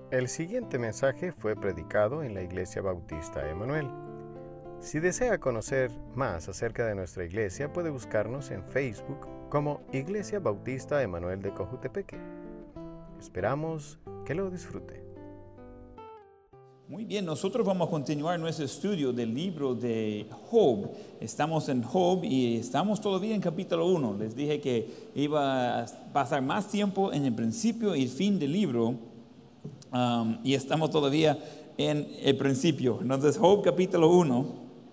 El siguiente mensaje fue predicado en la Iglesia Bautista Emanuel. Si desea conocer más acerca de nuestra iglesia, puede buscarnos en Facebook como Iglesia Bautista Emanuel de Cojutepeque. Esperamos que lo disfrute. Muy bien, nosotros vamos a continuar nuestro estudio del libro de Job. Estamos en Job y estamos todavía en capítulo 1. Les dije que iba a pasar más tiempo en el principio y el fin del libro. Y estamos todavía en el principio. Entonces, Job capítulo 1.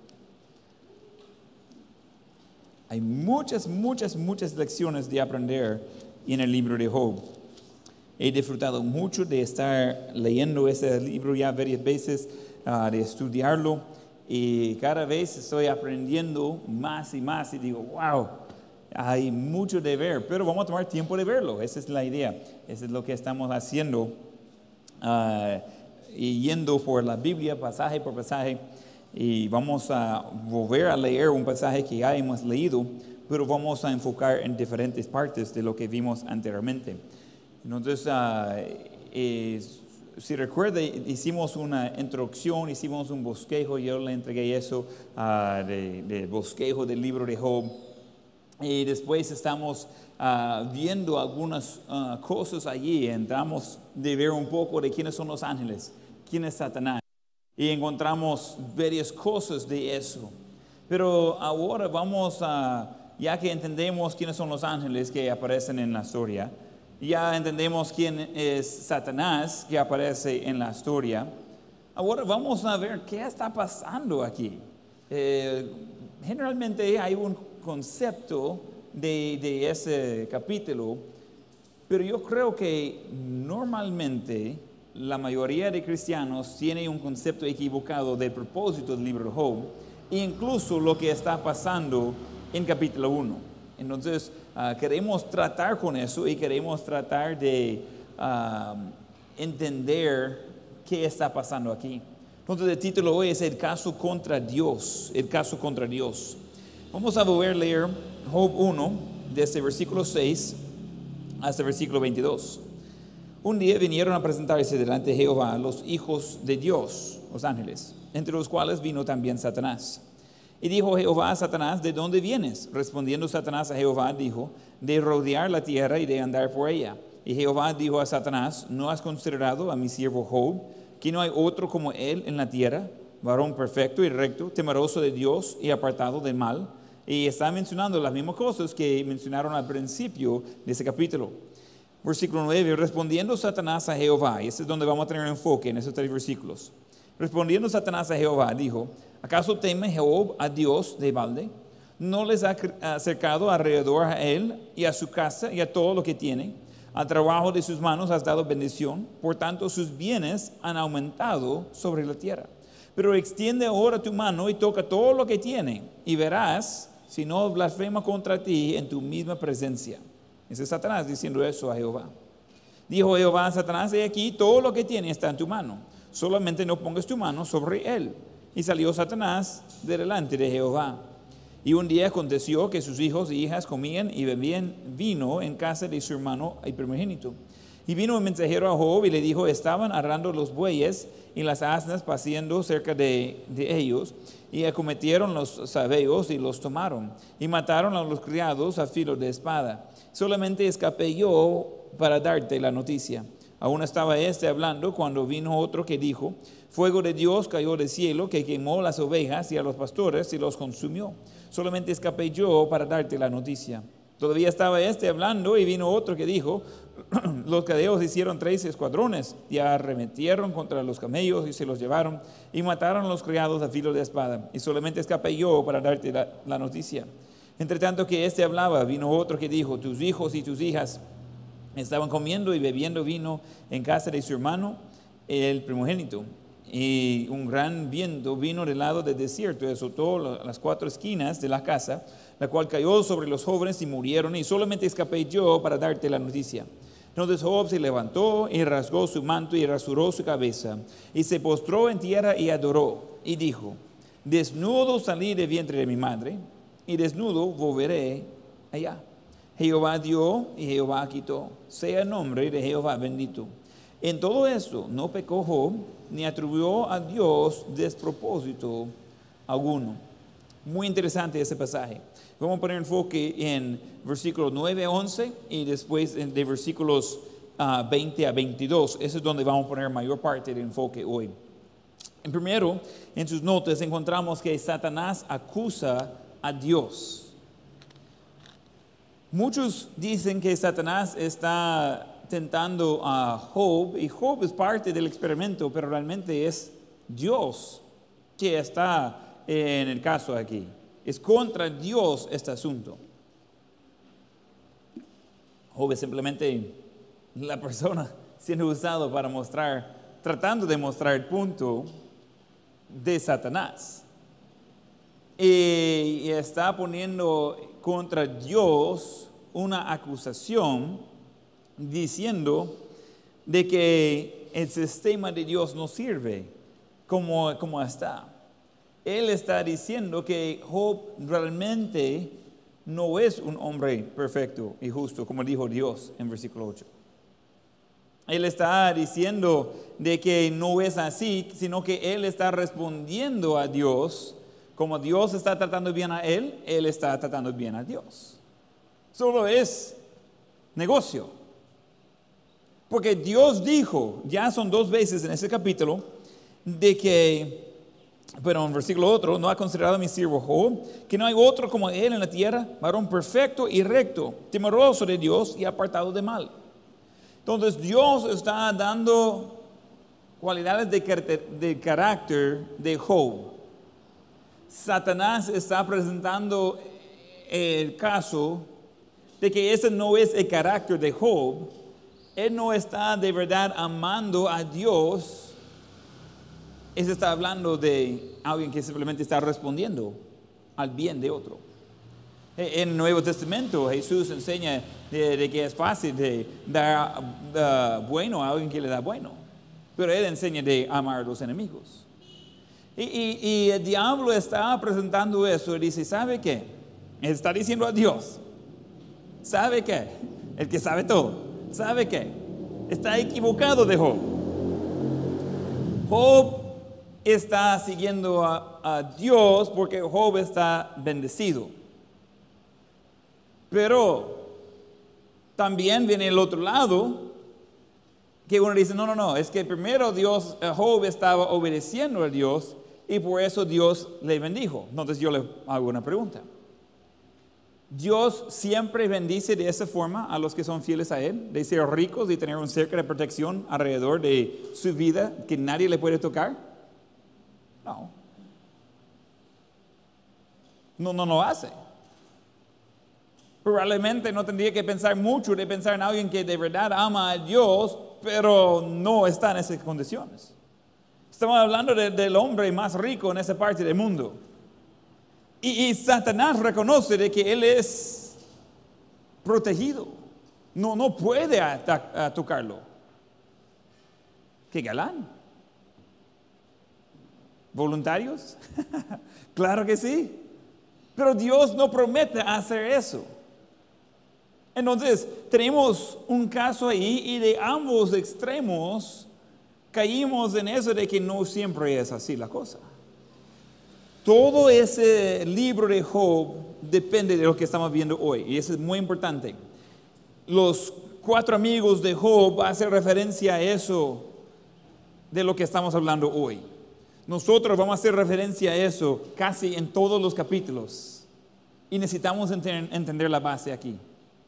Hay muchas lecciones de aprender en el libro de Job. He disfrutado mucho de estar leyendo ese libro ya varias veces, de estudiarlo. Y cada vez estoy aprendiendo más y más y digo, wow, hay mucho de ver. Pero vamos a tomar tiempo de verlo. Esa es la idea. Eso es lo que estamos haciendo. Y yendo por la Biblia, pasaje por pasaje. Y vamos a volver a leer un pasaje que ya hemos leído, pero vamos a enfocar en diferentes partes de lo que vimos anteriormente. Entonces, si recuerda, hicimos una introducción, hicimos un bosquejo, yo le entregué eso de bosquejo del libro de Job. Y después estamos viendo algunas cosas allí, entramos de ver un poco de quiénes son los ángeles, quién es Satanás. Y encontramos varias cosas de eso. Pero ahora vamos ya que entendemos quiénes son los ángeles que aparecen en la historia, ya entendemos quién es Satanás que aparece en la historia, ahora vamos a ver qué está pasando aquí. Generalmente hay un concepto de ese capítulo, pero yo creo que normalmente la mayoría de cristianos tiene un concepto equivocado del propósito del libro de Job, e incluso lo que está pasando en capítulo 1. Entonces, queremos tratar con eso y queremos tratar de entender qué está pasando aquí. Entonces, el título hoy es El caso contra Dios. El caso contra Dios. Vamos a volver a leer Job 1, desde versículo 6 hasta el versículo 22. Un día vinieron a presentarse delante de Jehová los hijos de Dios, los ángeles, entre los cuales vino también Satanás. Y dijo Jehová a Satanás, ¿de dónde vienes? Respondiendo Satanás a Jehová, dijo, de rodear la tierra y de andar por ella. Y Jehová dijo a Satanás, ¿no has considerado a mi siervo Job, que no hay otro como él en la tierra, varón perfecto y recto, temeroso de Dios y apartado del mal? Y está mencionando las mismas cosas que mencionaron al principio de ese capítulo. Versículo 9, respondiendo Satanás a Jehová, y este es donde vamos a tener enfoque en esos 3 versículos. Respondiendo Satanás a Jehová, dijo, ¿acaso teme Job a Dios de balde? ¿No les ha acercado alrededor a él y a su casa y a todo lo que tiene? Al trabajo de sus manos has dado bendición, por tanto sus bienes han aumentado sobre la tierra. Pero extiende ahora tu mano y toca todo lo que tiene, y verás si no blasfema contra ti en tu misma presencia. Ese es Satanás diciendo eso a Jehová. Dijo Jehová a Satanás, he aquí, todo lo que tiene está en tu mano, solamente no pongas tu mano sobre él. Y salió Satanás de delante de Jehová. Y un día aconteció que sus hijos y hijas comían y bebían vino en casa de su hermano el primogénito. Y vino un mensajero a Job y le dijo, estaban arando los bueyes y las asnas paciendo cerca de ellos, y acometieron los sabeos y los tomaron, y mataron a los criados a filo de espada. Solamente escapé yo para darte la noticia. Aún estaba hablando cuando vino otro que dijo, fuego de Dios cayó del cielo que quemó las ovejas y a los pastores y los consumió. Solamente escapé yo para darte la noticia. Todavía estaba hablando y vino otro que dijo, los cadeos hicieron 3 escuadrones y arremetieron contra los camellos y se los llevaron y mataron a los criados a filo de espada. Y solamente escapé yo para darte la noticia. Entre tanto que hablaba, vino otro que dijo, tus hijos y tus hijas estaban comiendo y bebiendo vino en casa de su hermano, el primogénito. Y un gran viento vino del lado del desierto y azotó las 4 esquinas de la casa, la cual cayó sobre los jóvenes y murieron, y solamente escapé yo para darte la noticia. Entonces Job se levantó y rasgó su manto y rasuró su cabeza, y se postró en tierra y adoró, y dijo, desnudo salí del vientre de mi madre, y desnudo volveré allá. Jehová dio y Jehová quitó, sea el nombre de Jehová bendito. En todo esto no pecó Job, ni atribuyó a Dios despropósito alguno. Muy interesante ese pasaje. Vamos a poner enfoque en versículos 9 a 11 y después de versículos 20 a 22. Eso es donde vamos a poner mayor parte del enfoque hoy. En primero, en sus notas encontramos que Satanás acusa a Dios. Muchos dicen que Satanás está tentando a Job, y Job es parte del experimento, pero realmente es Dios que está en el caso aquí. Es contra Dios este asunto. Job es simplemente la persona siendo usado para tratando de mostrar el punto de Satanás. Y está poniendo contra Dios una acusación diciendo de que el sistema de Dios no sirve como está. Él está diciendo que Job realmente no es un hombre perfecto y justo, como dijo Dios en versículo 8. Él está diciendo de que no es así, sino que él está respondiendo a Dios. Como Dios está tratando bien a él está tratando bien a Dios. Solo es negocio. Porque Dios dijo, ya son 2 veces en ese capítulo, de que, pero en versículo otro, no ha considerado a mi siervo Job, que no hay otro como él en la tierra, varón perfecto y recto, temeroso de Dios y apartado de mal. Entonces Dios está dando cualidades de carácter de Job. Satanás está presentando el caso de que ese no es el carácter de Job. Él no está de verdad amando a Dios. Él está hablando de alguien que simplemente está respondiendo al bien de otro. En el Nuevo Testamento Jesús enseña de que es fácil de dar bueno a alguien que le da bueno. Pero Él enseña de amar a los enemigos. Y el diablo está presentando eso y dice, ¿sabe qué? Él está diciendo a Dios, ¿sabe qué? El que sabe todo, ¿sabe qué? Está equivocado de Job. Job está siguiendo a Dios porque Job está bendecido. Pero también viene el otro lado, que uno dice, no, es que primero Job estaba obedeciendo a Dios y por eso Dios le bendijo. Entonces yo le hago una pregunta. ¿Dios siempre bendice de esa forma a los que son fieles a Él? De ser ricos y tener un cerco de protección alrededor de su vida que nadie le puede tocar? No. No lo hace. Probablemente no tendría que pensar mucho de pensar en alguien que de verdad ama a Dios, pero no está en esas condiciones. Estamos hablando del hombre más rico en esa parte del mundo. Y Satanás reconoce de que él es protegido. No puede tocarlo. ¡Qué galán! ¿Voluntarios? Claro que sí. Pero Dios no promete hacer eso. Entonces, tenemos un caso ahí y de ambos extremos caímos en eso de que no siempre es así la cosa. Todo ese libro de Job depende de lo que estamos viendo hoy y eso es muy importante. Los 4 amigos de Job hacen referencia a eso de lo que estamos hablando hoy. Nosotros vamos a hacer referencia a eso casi en todos los capítulos y necesitamos entender la base aquí.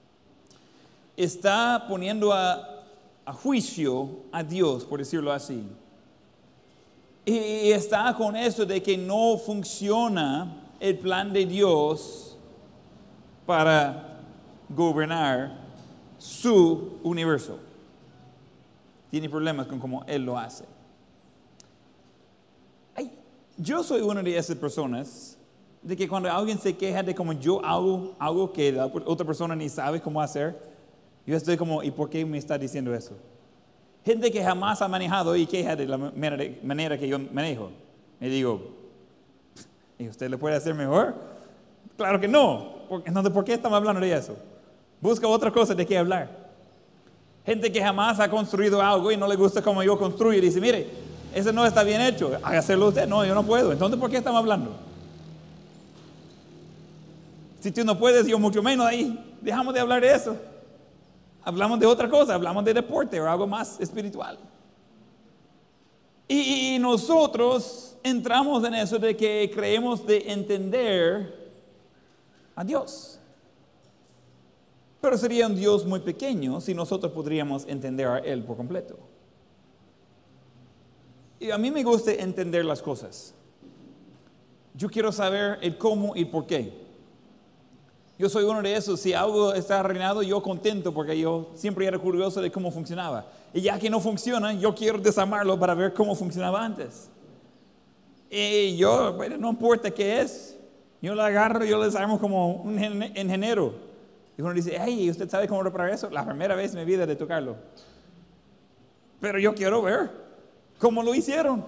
Está poniendo a juicio a Dios, por decirlo así. Y está con eso de que no funciona el plan de Dios para gobernar su universo. Tiene problemas con cómo Él lo hace. Yo soy una de esas personas de que cuando alguien se queja de cómo yo hago algo que la otra persona ni sabe cómo hacer, yo estoy como, ¿y por qué me está diciendo eso? Gente que jamás ha manejado y queja de la manera que yo manejo. Me digo, ¿y usted lo puede hacer mejor? Claro que no. Entonces, ¿por qué estamos hablando de eso? Busca otra cosa de qué hablar. Gente que jamás ha construido algo y no le gusta como yo construyo y dice, mire, eso no está bien hecho, hágaselo usted. No, yo no puedo. Entonces, ¿por qué estamos hablando? Si tú no puedes, yo mucho menos ahí. Dejamos de hablar de eso. Hablamos de otra cosa, hablamos de deporte o algo más espiritual. Y nosotros entramos en eso de que creemos de entender a Dios. Pero sería un Dios muy pequeño si nosotros podríamos entender a Él por completo. Y a mí me gusta entender las cosas. Yo quiero saber el cómo y por qué. Yo soy uno de esos, si algo está arruinado, yo contento porque yo siempre era curioso de cómo funcionaba. Y ya que no funciona, yo quiero desarmarlo para ver cómo funcionaba antes. Y yo, bueno, no importa qué es, yo lo agarro y yo lo desarmo como un ingeniero. Y uno dice, hey, ¿usted sabe cómo reparar eso? La primera vez en mi vida de tocarlo. Pero yo quiero ver cómo lo hicieron.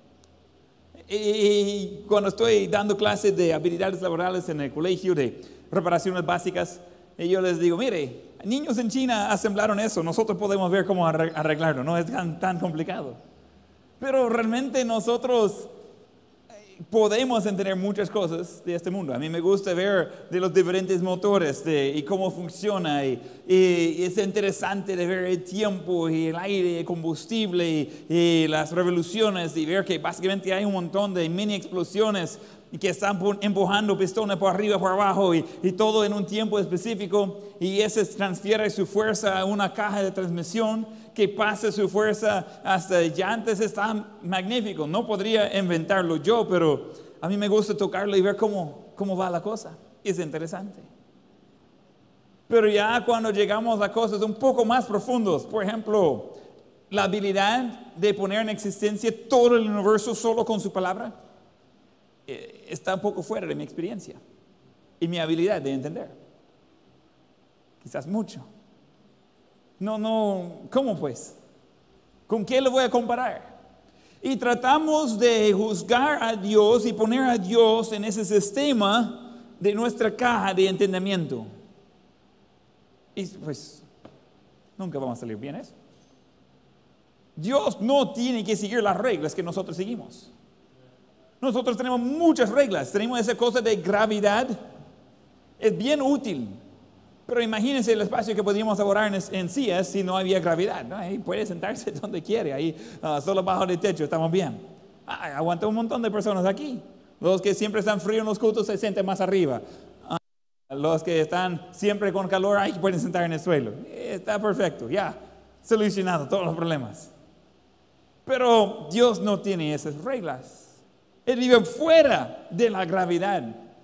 Y cuando estoy dando clases de habilidades laborales en el colegio de reparaciones básicas, yo les digo, mire, niños en China asemblaron eso, nosotros podemos ver cómo arreglarlo, no es tan complicado. Pero realmente nosotros podemos entender muchas cosas de este mundo. A mí me gusta ver de los diferentes motores y cómo funciona y es interesante de ver el tiempo y el aire, el combustible y las revoluciones y ver que básicamente hay un montón de mini explosiones que están empujando pistones por arriba, por abajo y todo en un tiempo específico y ese transfiere su fuerza a una caja de transmisión que pase su fuerza hasta llantas. Está magnífico. No podría inventarlo yo, pero a mí me gusta tocarlo y ver cómo va la cosa. Es interesante. Pero ya cuando llegamos a cosas un poco más profundas, por ejemplo, la habilidad de poner en existencia todo el universo solo con su palabra, está un poco fuera de mi experiencia y mi habilidad de entender. Quizás mucho. No, ¿cómo pues? ¿Con qué lo voy a comparar? Y tratamos de juzgar a Dios y poner a Dios en ese sistema de nuestra caja de entendimiento. Y pues, nunca vamos a salir bien eso. Dios no tiene que seguir las reglas que nosotros seguimos. Nosotros tenemos muchas reglas. Tenemos esa cosa de gravedad. Es bien útil. Pero imagínense el espacio que podríamos elaborar en sillas si no había gravedad, ¿no? Ahí puede sentarse donde quiere, ahí solo bajo el techo, estamos bien. Aguanta un montón de personas aquí. Los que siempre están fríos en los cultos se sienten más arriba. Los que están siempre con calor, ahí pueden sentar en el suelo. Está perfecto, ya, solucionado todos los problemas. Pero Dios no tiene esas reglas. Él vive fuera de la gravedad.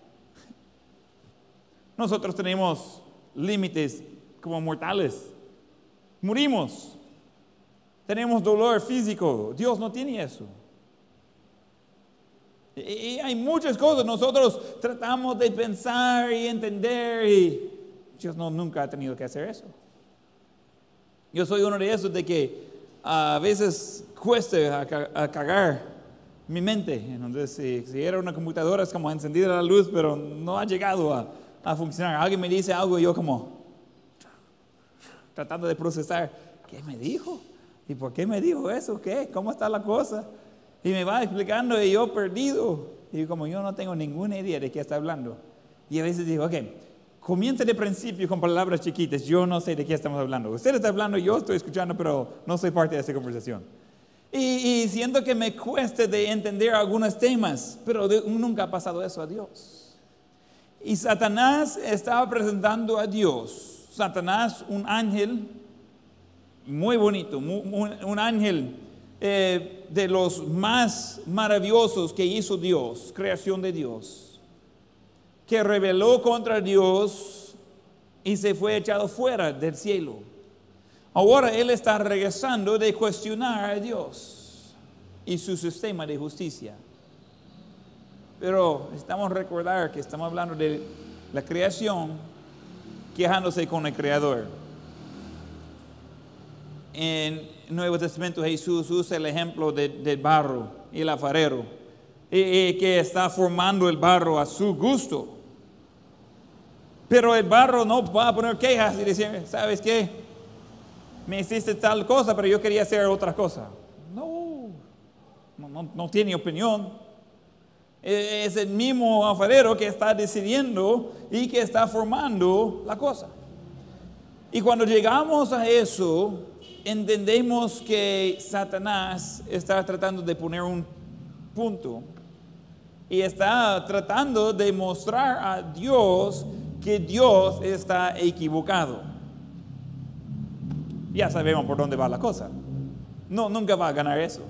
Nosotros tenemos límites como mortales. Morimos. Tenemos dolor físico. Dios no tiene eso. Y hay muchas cosas. Nosotros tratamos de pensar y entender y Dios nunca ha tenido que hacer eso. Yo soy uno de esos de que a veces cuesta a cagar mi mente. Entonces, si era una computadora es como encendida la luz, pero no ha llegado a funcionar. Alguien me dice algo y yo como tratando de procesar, ¿qué me dijo? ¿Y por qué me dijo eso? ¿Qué? ¿Cómo está la cosa? Y me va explicando y yo perdido. Y como yo no tengo ninguna idea de qué está hablando. Y a veces digo, ok, comienza de principio con palabras chiquitas. Yo no sé de qué estamos hablando. Usted está hablando, yo estoy escuchando, pero no soy parte de esta conversación. Y siento que me cuesta de entender algunos temas, pero nunca ha pasado eso a Dios. Y Satanás estaba presentando a Dios. Satanás, un ángel muy bonito, un ángel de los más maravillosos que hizo Dios, creación de Dios, que rebeló contra Dios y se fue echado fuera del cielo. Ahora él está regresando de cuestionar a Dios y su sistema de justicia. Pero necesitamos recordar que estamos hablando de la creación quejándose con el Creador. En el Nuevo Testamento Jesús usa el ejemplo del barro y el alfarero, que está formando el barro a su gusto. Pero el barro no va a poner quejas y decir, ¿sabes qué? me hiciste tal cosa, pero yo quería hacer otra cosa. No tiene opinión. Es el mismo alfarero que está decidiendo y que está formando la cosa. Y cuando llegamos a eso, entendemos que Satanás está tratando de poner un punto y está tratando de mostrar a Dios que Dios está equivocado. Ya sabemos por dónde va la cosa. Nunca va a ganar eso.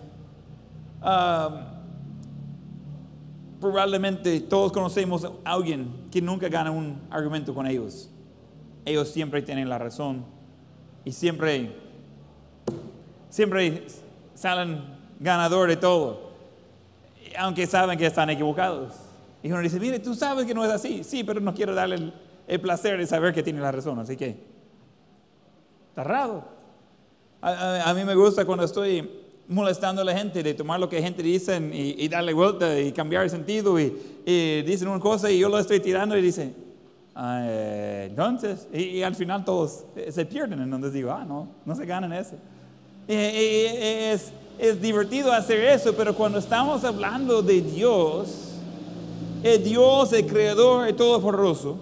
Probablemente todos conocemos a alguien que nunca gana un argumento con ellos. Ellos siempre tienen la razón y siempre salen ganador de todo, aunque saben que están equivocados. Y uno dice, mire, tú sabes que no es así. Sí, pero no quiero darle el placer de saber que tiene la razón, así que está raro. A mí me gusta cuando estoy molestando a la gente, de tomar lo que la gente dice y darle vuelta y cambiar el sentido y dicen una cosa y yo lo estoy tirando y dice, entonces, y al final todos se pierden, entonces digo, no se ganan eso. Es divertido hacer eso, pero cuando estamos hablando de Dios, el Dios, el creador, el todopoderoso,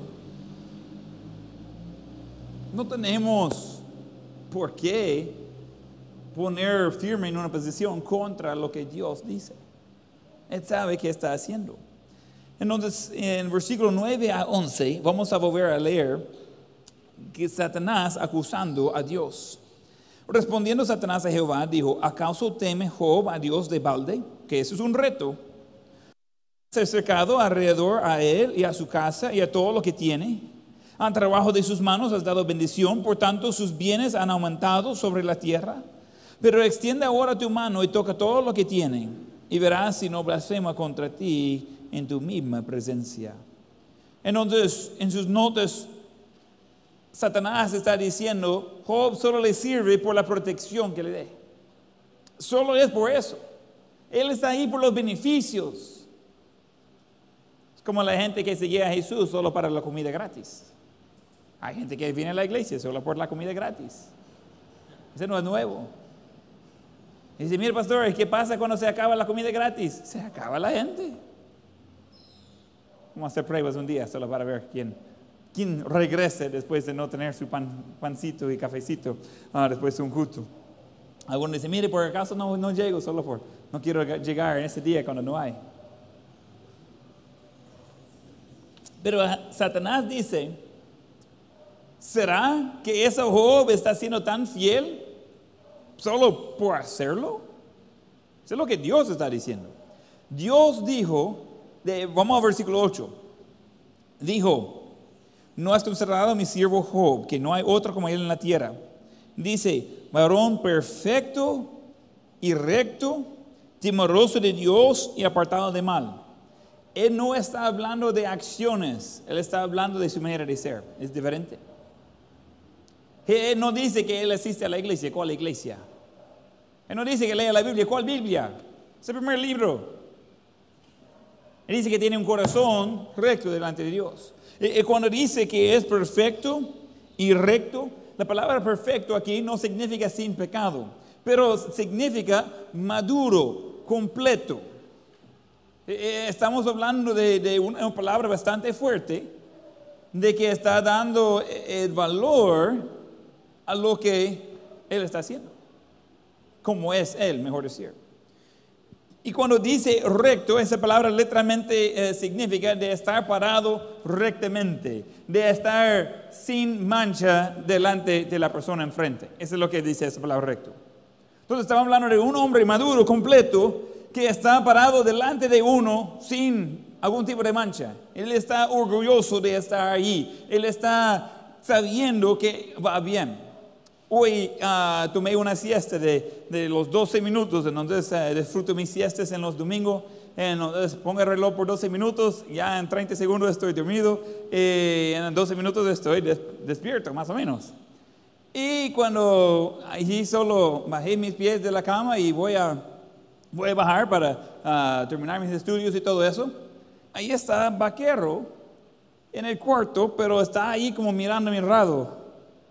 no tenemos por qué poner firme en una posición contra lo que Dios dice. Él sabe qué está haciendo. Entonces, en versículo 9 a 11, vamos a volver a leer que Satanás acusando a Dios. Respondiendo Satanás a Jehová, dijo, ¿acaso teme Job a Dios de balde? Que eso es un reto. Se ha acercado alrededor a él y a su casa y a todo lo que tiene. Al trabajo de sus manos has dado bendición, por tanto sus bienes han aumentado sobre la tierra. Pero extiende ahora tu mano y toca todo lo que tiene, y verás si no blasfema contra ti en tu misma presencia. Entonces, en sus notas, Satanás está diciendo, Job solo le sirve por la protección que le dé. Solo es por eso. Él está ahí por los beneficios. Es como la gente que seguía a Jesús solo para la comida gratis. Hay gente que viene a la iglesia solo por la comida gratis. Ese no es nuevo. Y dice, mire pastor, ¿qué pasa cuando se acaba la comida gratis? Se acaba la gente. Vamos a hacer pruebas un día solo para ver quién regrese después de no tener su pancito y cafecito después de un culto. Algunos dicen, mire, por acaso no llego solo no quiero llegar en ese día cuando no hay. Pero Satanás dice, ¿será que ese Job está siendo tan fiel solo por hacerlo? Eso es lo que Dios está diciendo. Dios dijo, vamos al versículo 8, dijo, ¿no has considerado a mi siervo Job, que no hay otro como él en la tierra? Dice, varón perfecto y recto, temeroso de Dios y apartado de mal. Él no está hablando de acciones, él está hablando de su manera de ser, es diferente. Él no dice que él asiste a la iglesia. ¿Cuál iglesia? Él no dice que lee la Biblia. ¿Cuál Biblia? Es el primer libro. Él dice que tiene un corazón recto delante de Dios. Y cuando dice que es perfecto y recto, la palabra perfecto aquí no significa sin pecado, pero significa maduro, completo. Estamos hablando de una palabra bastante fuerte, de que está dando el valor a lo que él está haciendo, como es él, mejor decir. Y cuando dice recto, esa palabra literalmente significa de estar parado rectamente, de estar sin mancha delante de la persona enfrente. Eso es lo que dice esa palabra recto. Entonces estamos hablando de un hombre maduro, completo, que está parado delante de uno sin algún tipo de mancha. Él está orgulloso de estar ahí. Él está sabiendo que va bien. Hoy tomé una siesta de los 12 minutos, entonces disfruto mis siestas en los domingos. Entonces pongo el reloj por 12 minutos, ya en 30 segundos estoy dormido, en 12 minutos estoy despierto, más o menos. Y cuando allí solo bajé mis pies de la cama y voy a bajar para terminar mis estudios y todo eso, ahí está Vaquero en el cuarto, pero está ahí como mirando a mi lado.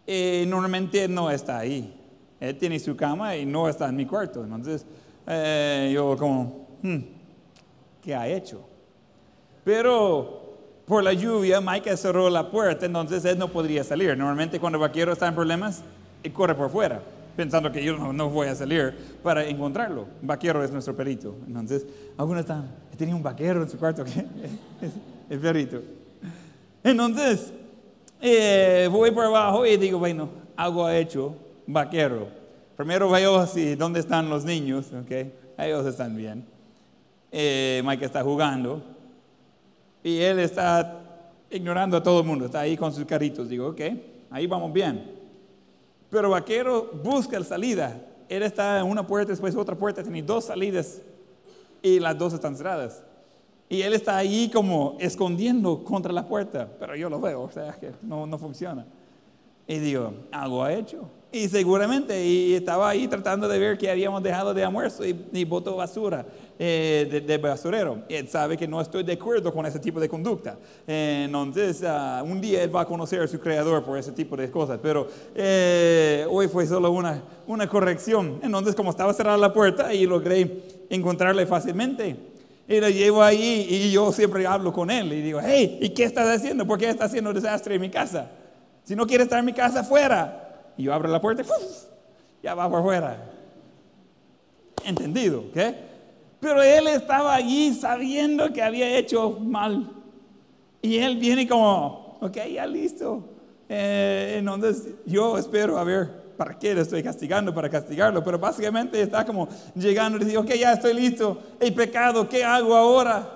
Normalmente no está ahí. Él tiene su cama y no está en mi cuarto. Entonces, yo como, ¿qué ha hecho? Pero por la lluvia, Micah cerró la puerta, entonces él no podría salir. Normalmente cuando el vaquero está en problemas, él corre por fuera, pensando que yo no voy a salir para encontrarlo. Vaquero es nuestro perito. Entonces, algunos tenía un vaquero en su cuarto, ¿qué? El perito. Entonces, voy por abajo y digo, bueno, algo ha hecho vaquero. Primero veo dónde están los niños, ¿ok? Ellos están bien. Mike está jugando y él está ignorando a todo el mundo, está ahí con sus carritos. Digo, ok, ahí vamos bien. Pero vaquero busca la salida. Él está en una puerta, después otra puerta, tiene 2 salidas y las 2 están cerradas. Y él está ahí como escondiendo contra la puerta, pero yo lo veo, o sea que no funciona. Y digo, algo ha hecho. Y seguramente, y estaba ahí tratando de ver que habíamos dejado de almuerzo y botó basura de basurero. Él sabe que no estoy de acuerdo con ese tipo de conducta. Entonces, un día él va a conocer a su creador por ese tipo de cosas. Pero hoy fue solo una corrección. Entonces, como estaba cerrada la puerta, y logré encontrarle fácilmente. Y lo llevo ahí y yo siempre hablo con él. Y digo, hey, ¿y qué estás haciendo? ¿Por qué estás haciendo desastre en mi casa? Si no quieres estar en mi casa, fuera. Y yo abro la puerta y ya va por fuera. Entendido, ¿ok? Pero él estaba allí sabiendo que había hecho mal. Y él viene como, ok, ya listo. Entonces yo espero a ver para qué le estoy castigando, para castigarlo. Pero básicamente está como llegando y dice, ok, ya estoy listo. He pecado, ¿qué hago ahora?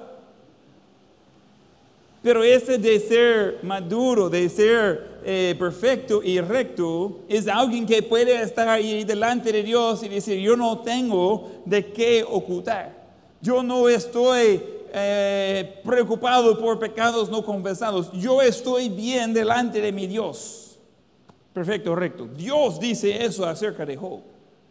Pero ese de ser maduro, de ser perfecto y recto, es alguien que puede estar ahí delante de Dios y decir, yo no tengo de qué ocultar. Yo no estoy preocupado por pecados no confesados. Yo estoy bien delante de mi Dios. Perfecto, recto. Dios dice eso acerca de Job.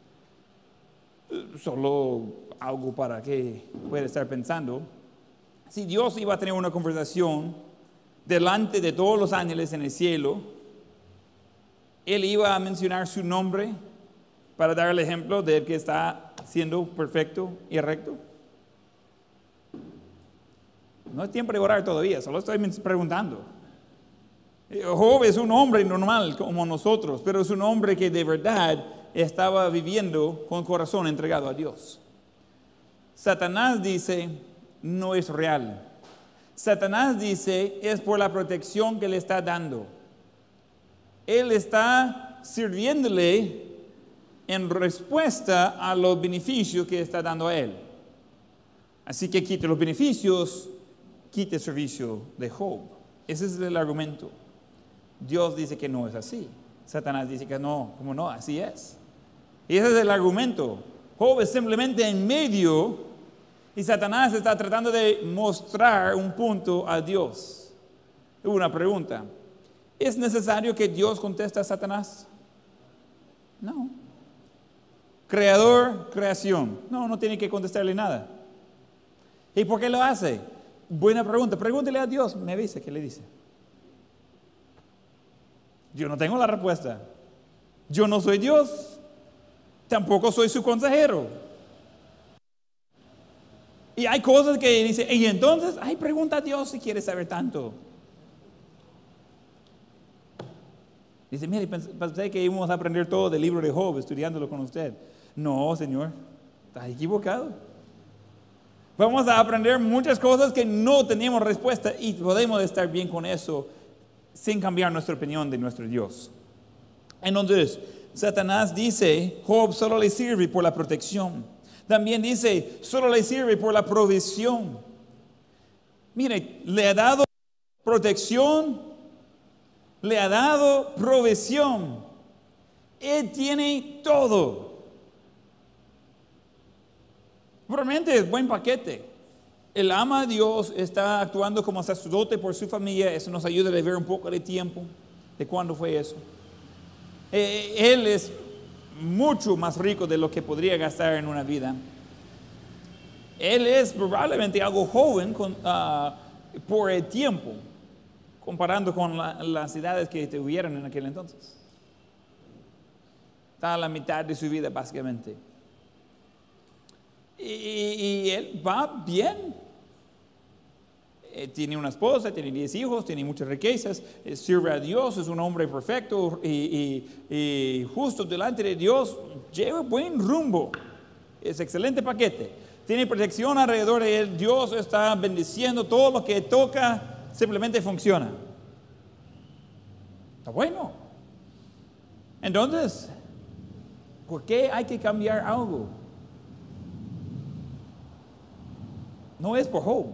Solo algo para que pueda estar pensando. Si Dios iba a tener una conversación delante de todos los ángeles en el cielo, Él iba a mencionar su nombre para dar el ejemplo del que está siendo perfecto y recto. No es tiempo de orar todavía, solo estoy preguntando. Job es un hombre normal como nosotros, pero es un hombre que de verdad estaba viviendo con corazón entregado a Dios. Satanás dice, no es real. Satanás dice, es por la protección que le está dando. Él está sirviéndole en respuesta a los beneficios que está dando a él. Así que quite los beneficios, quite el servicio de Job. Ese es el argumento. Dios dice que no es así. Satanás dice que no, como no, así es. Y ese es el argumento. Job es simplemente en medio y Satanás está tratando de mostrar un punto a Dios. Una pregunta. ¿Es necesario que Dios conteste a Satanás? No. Creador, creación. No tiene que contestarle nada. ¿Y por qué lo hace? Buena pregunta. Pregúntele a Dios. Me avisa qué le dice. Yo no tengo la respuesta. Yo no soy Dios. Tampoco soy su consejero. Y hay cosas que dice, y entonces, pregunta a Dios si quiere saber tanto. Dice, mire, pensé que íbamos a aprender todo del libro de Job, estudiándolo con usted. No, Señor, estás equivocado. Vamos a aprender muchas cosas que no tenemos respuesta y podemos estar bien con eso sin cambiar nuestra opinión de nuestro Dios. Entonces, Satanás dice, Job solo le sirve por la protección. También dice, solo le sirve por la provisión. Mire, le ha dado protección, le ha dado provisión. Él tiene todo. Realmente es buen paquete. Él ama a Dios, está actuando como sacerdote por su familia. Eso nos ayuda a ver un poco de tiempo, de cuándo fue eso. Él es mucho más rico de lo que podría gastar en una vida. Él es probablemente algo joven por el tiempo, comparando con las edades que tuvieron en aquel entonces. Está a la mitad de su vida, básicamente. Y él va bien. Tiene una esposa, tiene 10 hijos, tiene muchas riquezas, sirve a Dios, es un hombre perfecto y justo delante de Dios, lleva buen rumbo. Es excelente paquete. Tiene protección alrededor de él. Dios está bendiciendo todo lo que toca, simplemente funciona. Está bueno. Entonces, ¿por qué hay que cambiar algo? No es por Job.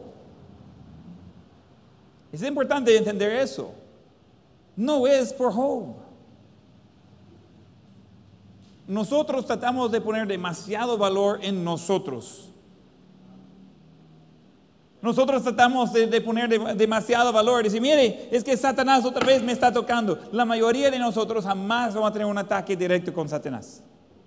Es importante entender eso. No es por Job. Nosotros tratamos de poner demasiado valor en nosotros. Nosotros tratamos de poner demasiado valor. Decir, mire, es que Satanás otra vez me está tocando. La mayoría de nosotros jamás vamos a tener un ataque directo con Satanás.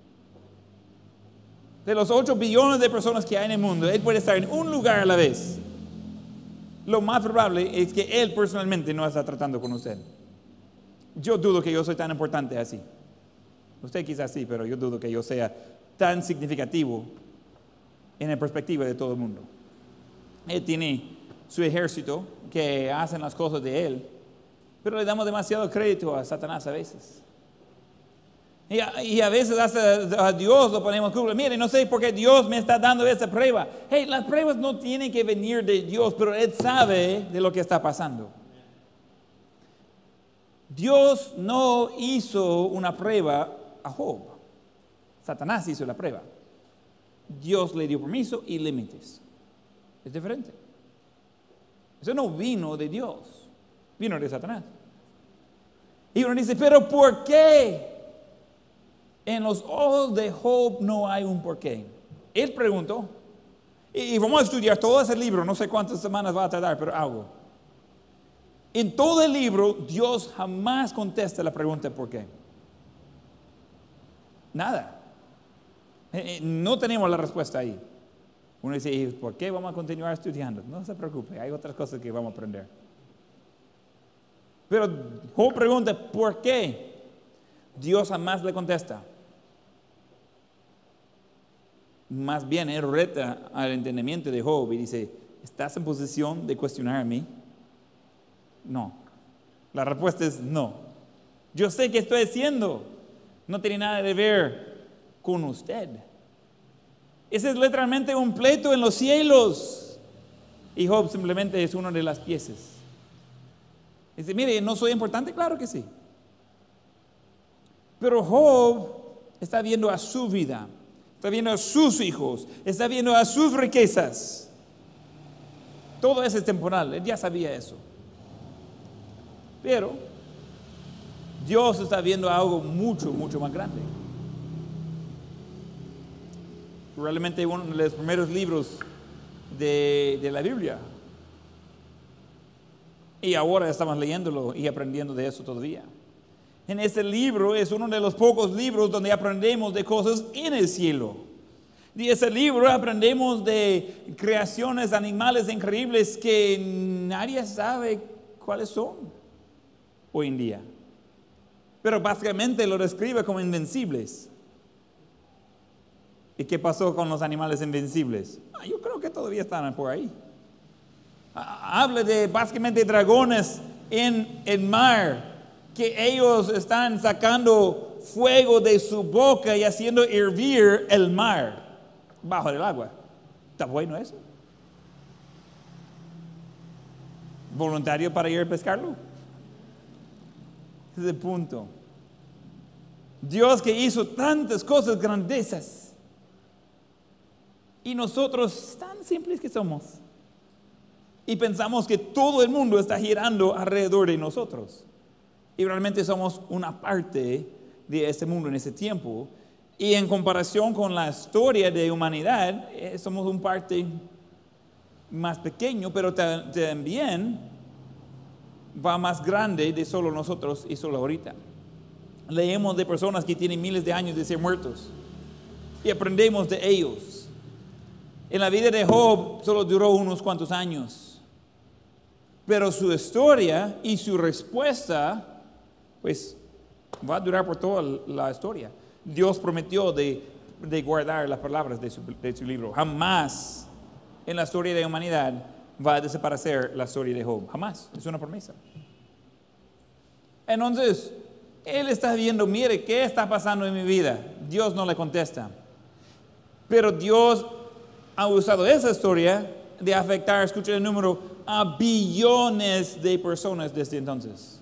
De los 8 billones de personas que hay en el mundo, él puede estar en un lugar a la vez. Lo más probable es que él personalmente no está tratando con usted. Yo dudo que yo soy tan importante así. Usted quizás sí, pero yo dudo que yo sea tan significativo en la perspectiva de todo el mundo. Él tiene su ejército que hacen las cosas de él, pero le damos demasiado crédito a Satanás a veces. Y a veces hasta a Dios lo ponemos culpa. Mire, no sé por qué Dios me está dando esa prueba. Hey, las pruebas no tienen que venir de Dios, pero Él sabe de lo que está pasando. Dios no hizo una prueba a Job. Satanás hizo la prueba. Dios le dio permiso y límites. Es diferente. Eso no vino de Dios, vino de Satanás. Y uno dice, pero ¿por qué? En los ojos de Job no hay un porqué. Él preguntó, y vamos a estudiar todo ese libro, no sé cuántas semanas va a tardar, pero algo. En todo el libro, Dios jamás contesta la pregunta ¿por qué? Nada. No tenemos la respuesta ahí. Uno dice, ¿y por qué vamos a continuar estudiando? No se preocupe, hay otras cosas que vamos a aprender. Pero Job pregunta, ¿por qué? Dios jamás le contesta. Más bien, él reta al entendimiento de Job y dice, ¿estás en posición de cuestionar a mí? No. La respuesta es no. Yo sé que estoy haciendo. No tiene nada que ver con usted. Ese es literalmente un pleito en los cielos. Y Job simplemente es una de las piezas. Dice, mire, ¿no soy importante? Claro que sí. Pero Job está viendo a su vida, está viendo a sus hijos, está viendo a sus riquezas. Todo eso es temporal, él ya sabía eso. Pero Dios está viendo algo mucho, mucho más grande. Probablemente uno de los primeros libros de la Biblia. Y ahora estamos leyéndolo y aprendiendo de eso todavía. En ese libro es uno de los pocos libros donde aprendemos de cosas en el cielo. De ese libro aprendemos de creaciones animales increíbles que nadie sabe cuáles son hoy en día. Pero básicamente lo describe como invencibles. ¿Y qué pasó con los animales invencibles? Yo creo que todavía están por ahí. Habla de básicamente dragones en el mar, que ellos están sacando fuego de su boca y haciendo hervir el mar bajo el agua. ¿Está bueno eso? ¿Voluntario para ir a pescarlo? Ese es el punto. Dios que hizo tantas cosas grandezas y nosotros tan simples que somos y pensamos que todo el mundo está girando alrededor de nosotros. Y realmente somos una parte de este mundo en ese tiempo. Y en comparación con la historia de humanidad, somos un parte más pequeño, pero también va más grande de solo nosotros y solo ahorita. Leemos de personas que tienen miles de años de ser muertos y aprendemos de ellos. En la vida de Job solo duró unos cuantos años, pero su historia y su respuesta pues va a durar por toda la historia. Dios prometió de guardar las palabras de su libro. Jamás en la historia de la humanidad va a desaparecer la historia de Job. Jamás. Es una promesa. Entonces, él está viendo, mire, ¿qué está pasando en mi vida? Dios no le contesta. Pero Dios ha usado esa historia de afectar, escucha el número, a billones de personas desde entonces.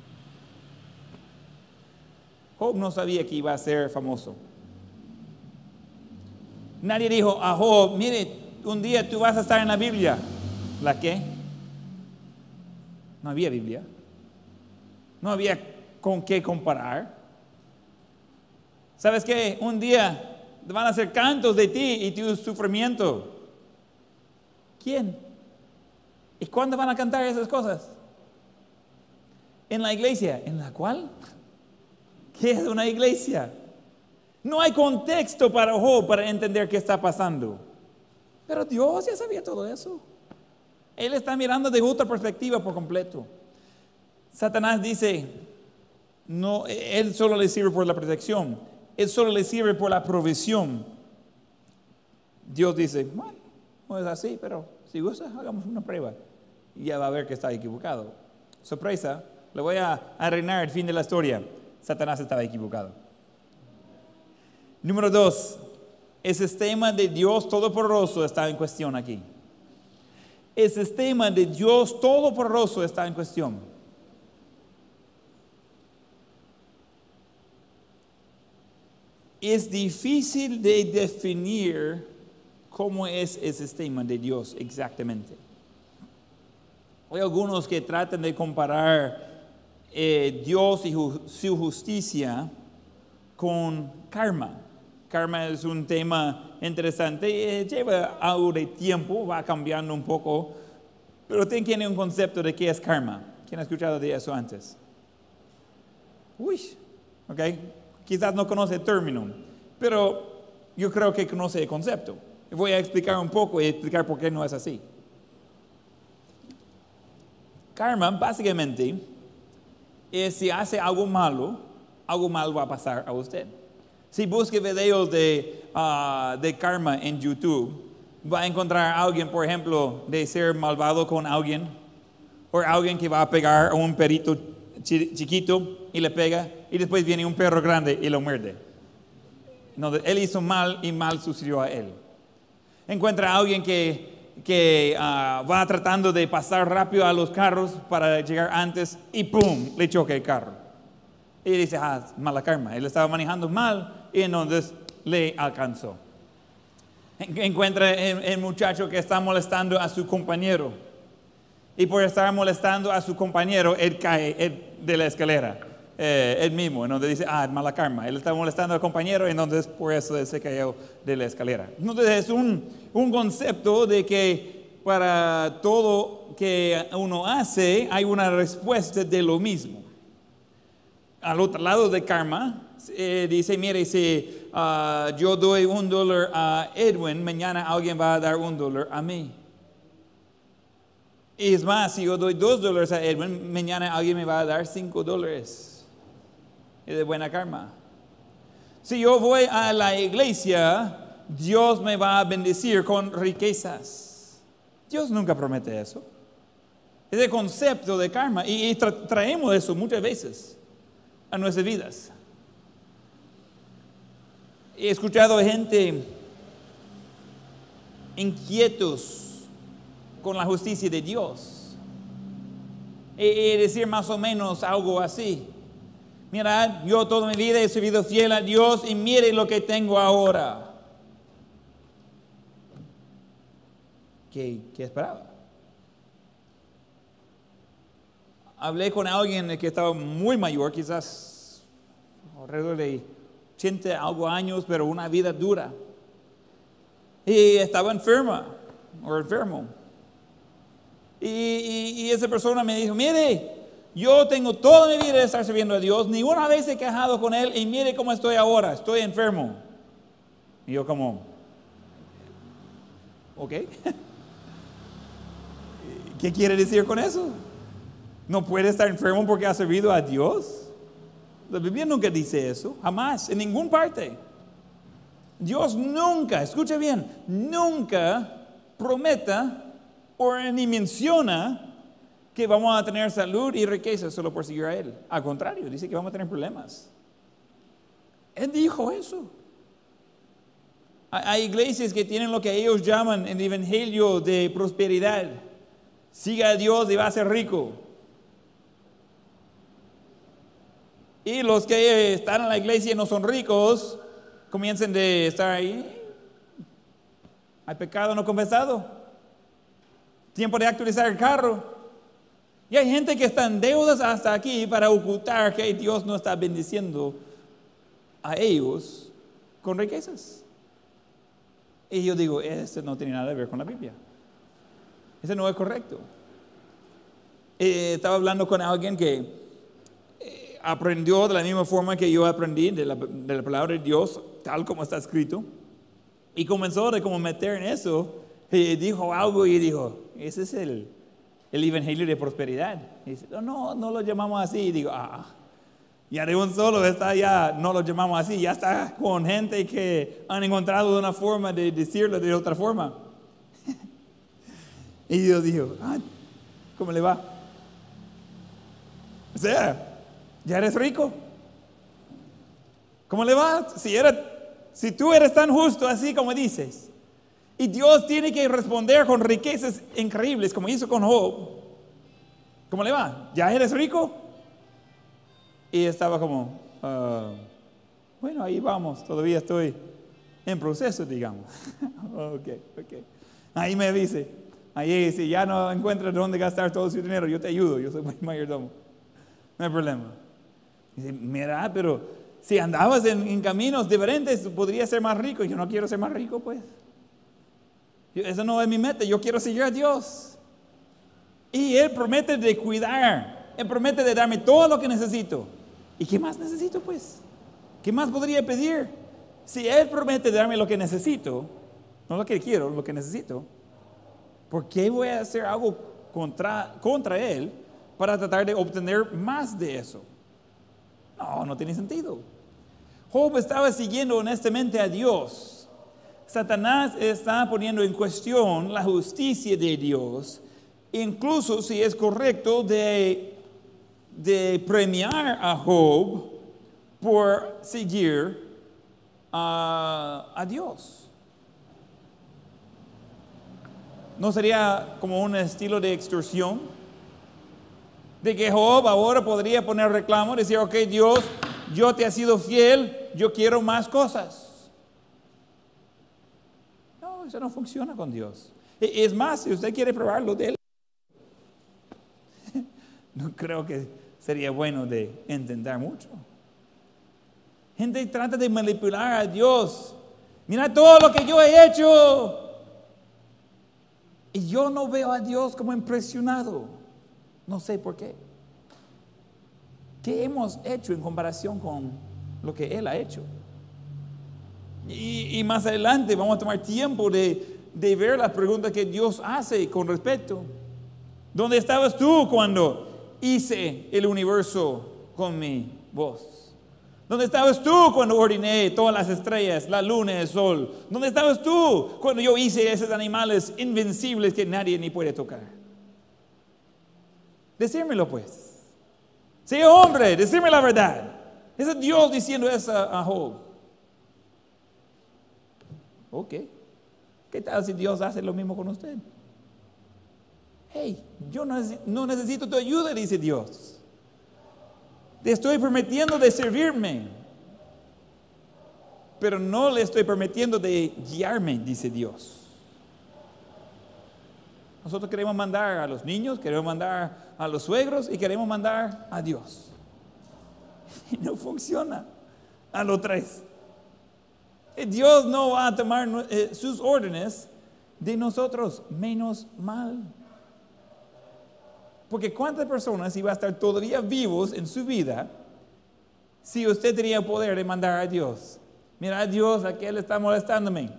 Job no sabía que iba a ser famoso. Nadie dijo a Job, mire, un día tú vas a estar en la Biblia. ¿La qué? No había Biblia. No había con qué comparar. ¿Sabes qué? Un día van a hacer cantos de ti y tu sufrimiento. ¿Quién? ¿Y cuándo van a cantar esas cosas? En la iglesia. ¿En la cual? ¿Qué es una iglesia? No hay contexto para Job para entender qué está pasando. Pero Dios ya sabía todo eso. Él está mirando de otra perspectiva por completo. Satanás dice, no, él solo le sirve por la protección. Él solo le sirve por la provisión. Dios dice, bueno, no es así, pero si gusta, hagamos una prueba. Y ya va a ver que está equivocado. Sorpresa, le voy a arruinar el fin de la historia. Satanás estaba equivocado. Número 2, el sistema de Dios Todopoderoso está en cuestión aquí. El sistema de Dios Todopoderoso está en cuestión. Es difícil de definir cómo es el sistema de Dios exactamente. Hay algunos que tratan de comparar Dios y su justicia con karma. Karma es un tema interesante, lleva algo de tiempo, va cambiando un poco, pero tiene un concepto de qué es karma. ¿Quién ha escuchado de eso antes? Uy, ok. Quizás no conoce el término, pero yo creo que conoce el concepto. Voy a explicar un poco y explicar por qué no es así. Karma, básicamente, es si hace algo malo va a pasar a usted. Si busca videos de karma en YouTube, va a encontrar a alguien, por ejemplo, de ser malvado con alguien, o alguien que va a pegar a un perrito chiquito y le pega, y después viene un perro grande y lo muerde. No, él hizo mal y mal sucedió a él. Encuentra a alguien que va tratando de pasar rápido a los carros para llegar antes y ¡pum!, le choca el carro. Y dice, mala karma. Él estaba manejando mal y entonces le alcanzó. Encuentra el muchacho que está molestando a su compañero. Y por estar molestando a su compañero, él cae de la escalera. Él mismo, entonces dice, mala karma. Él está molestando al compañero, entonces por eso él se cayó de la escalera. Entonces es un concepto de que para todo que uno hace, hay una respuesta de lo mismo. Al otro lado de karma, dice, mire, si yo doy $1 a Edwin, mañana alguien va a dar $1 a mí. Y es más, si yo doy $2 a Edwin, mañana alguien me va a dar $5. Es de buena karma. Si yo voy a la iglesia, Dios me va a bendecir con riquezas. Dios nunca promete eso. Es el concepto de karma. Y traemos eso muchas veces a nuestras vidas. He escuchado gente inquietos con la justicia de Dios. Y decir más o menos algo así. Mira, yo toda mi vida he sido fiel a Dios y mire lo que tengo ahora. ¿Qué esperaba? Hablé con alguien que estaba muy mayor, quizás alrededor de 80 algo años, pero una vida dura. Y estaba enfermo. Y esa persona me dijo, mire, yo tengo toda mi vida de estar sirviendo a Dios, ni una vez he quejado con Él y mire cómo estoy ahora, estoy enfermo. Y yo como, ¿ok? ¿Qué quiere decir con eso? ¿No puede estar enfermo porque ha servido a Dios? La Biblia nunca dice eso, jamás, en ninguna parte. Dios nunca, escucha bien, nunca prometa o ni menciona que vamos a tener salud y riqueza solo por seguir a Él. Al contrario, dice que vamos a tener problemas. Él dijo eso. Hay iglesias que tienen lo que ellos llaman el evangelio de prosperidad. Siga a Dios y va a ser rico. Y los que están en la iglesia y no son ricos, comienzan de estar ahí. Hay pecado no confesado. Tiempo de actualizar el carro. Y hay gente que está en deudas hasta aquí para ocultar que Dios no está bendiciendo a ellos con riquezas. Y yo digo, eso no tiene nada que ver con la Biblia. Eso no es correcto. Estaba hablando con alguien que aprendió de la misma forma que yo aprendí de la palabra de Dios, tal como está escrito. Y comenzó de como meter en eso. Y dijo algo y dijo, ese es el evangelio de prosperidad. Y dice, no lo llamamos así. Y digo, ya de un solo está ya, no lo llamamos así, ya está con gente que han encontrado una forma de decirlo de otra forma. Y yo digo, ¿cómo le va? O sea, ya eres rico. ¿Cómo le va? Si tú eres tan justo así como dices, y Dios tiene que responder con riquezas increíbles como hizo con Job, ¿cómo le va? ¿Ya eres rico? Y estaba como, bueno, ahí vamos, todavía estoy en proceso, digamos. Ok. Ahí me dice, ahí si ya no encuentras dónde gastar todo su dinero, yo te ayudo, yo soy mayordomo. No hay problema. Dice, mira, pero si andabas en caminos diferentes, podría ser más rico. Yo no quiero ser más rico, pues. Eso no es mi meta, yo quiero seguir a Dios. Y Él promete de cuidar, Él promete de darme todo lo que necesito. ¿Y qué más necesito, pues? ¿Qué más podría pedir? Si Él promete darme lo que necesito, no lo que quiero, lo que necesito, ¿por qué voy a hacer algo contra Él para tratar de obtener más de eso? No tiene sentido. Job estaba siguiendo honestamente a Dios. Satanás está poniendo en cuestión la justicia de Dios, incluso si es correcto de premiar a Job por seguir a Dios. ¿No sería como un estilo de extorsión? De que Job ahora podría poner reclamo, decir, ok, Dios, yo te he sido fiel, yo quiero más cosas. No, eso no funciona con Dios. Es más, si usted quiere probarlo de él, no creo que sería bueno de entender mucho. Gente trata de manipular a Dios. Mira todo lo que yo he hecho. Y yo no veo a Dios como impresionado. No sé por qué. ¿Qué hemos hecho en comparación con lo que Él ha hecho? Y más adelante vamos a tomar tiempo de ver las preguntas que Dios hace con respecto. ¿Dónde estabas tú cuando hice el universo con mi voz? ¿Dónde estabas tú cuando ordené todas las estrellas, la luna, el sol? ¿Dónde estabas tú cuando yo hice esos animales invencibles que nadie ni puede tocar? Decírmelo pues. Sea hombre, decirme la verdad. Ese es Dios diciendo eso a Job. Ok. ¿Qué tal si Dios hace lo mismo con usted? Hey, yo no necesito tu ayuda, dice Dios. Te estoy prometiendo de servirme, pero no le estoy prometiendo de guiarme, dice Dios. Nosotros queremos mandar a los niños, queremos mandar a los suegros y queremos mandar a Dios. Y no funciona a los tres. Dios no va a tomar sus órdenes de nosotros menos mal. Porque ¿cuántas personas iban a estar todavía vivos en su vida si usted tenía el poder de mandar a Dios? Mira, Dios, aquel está molestándome.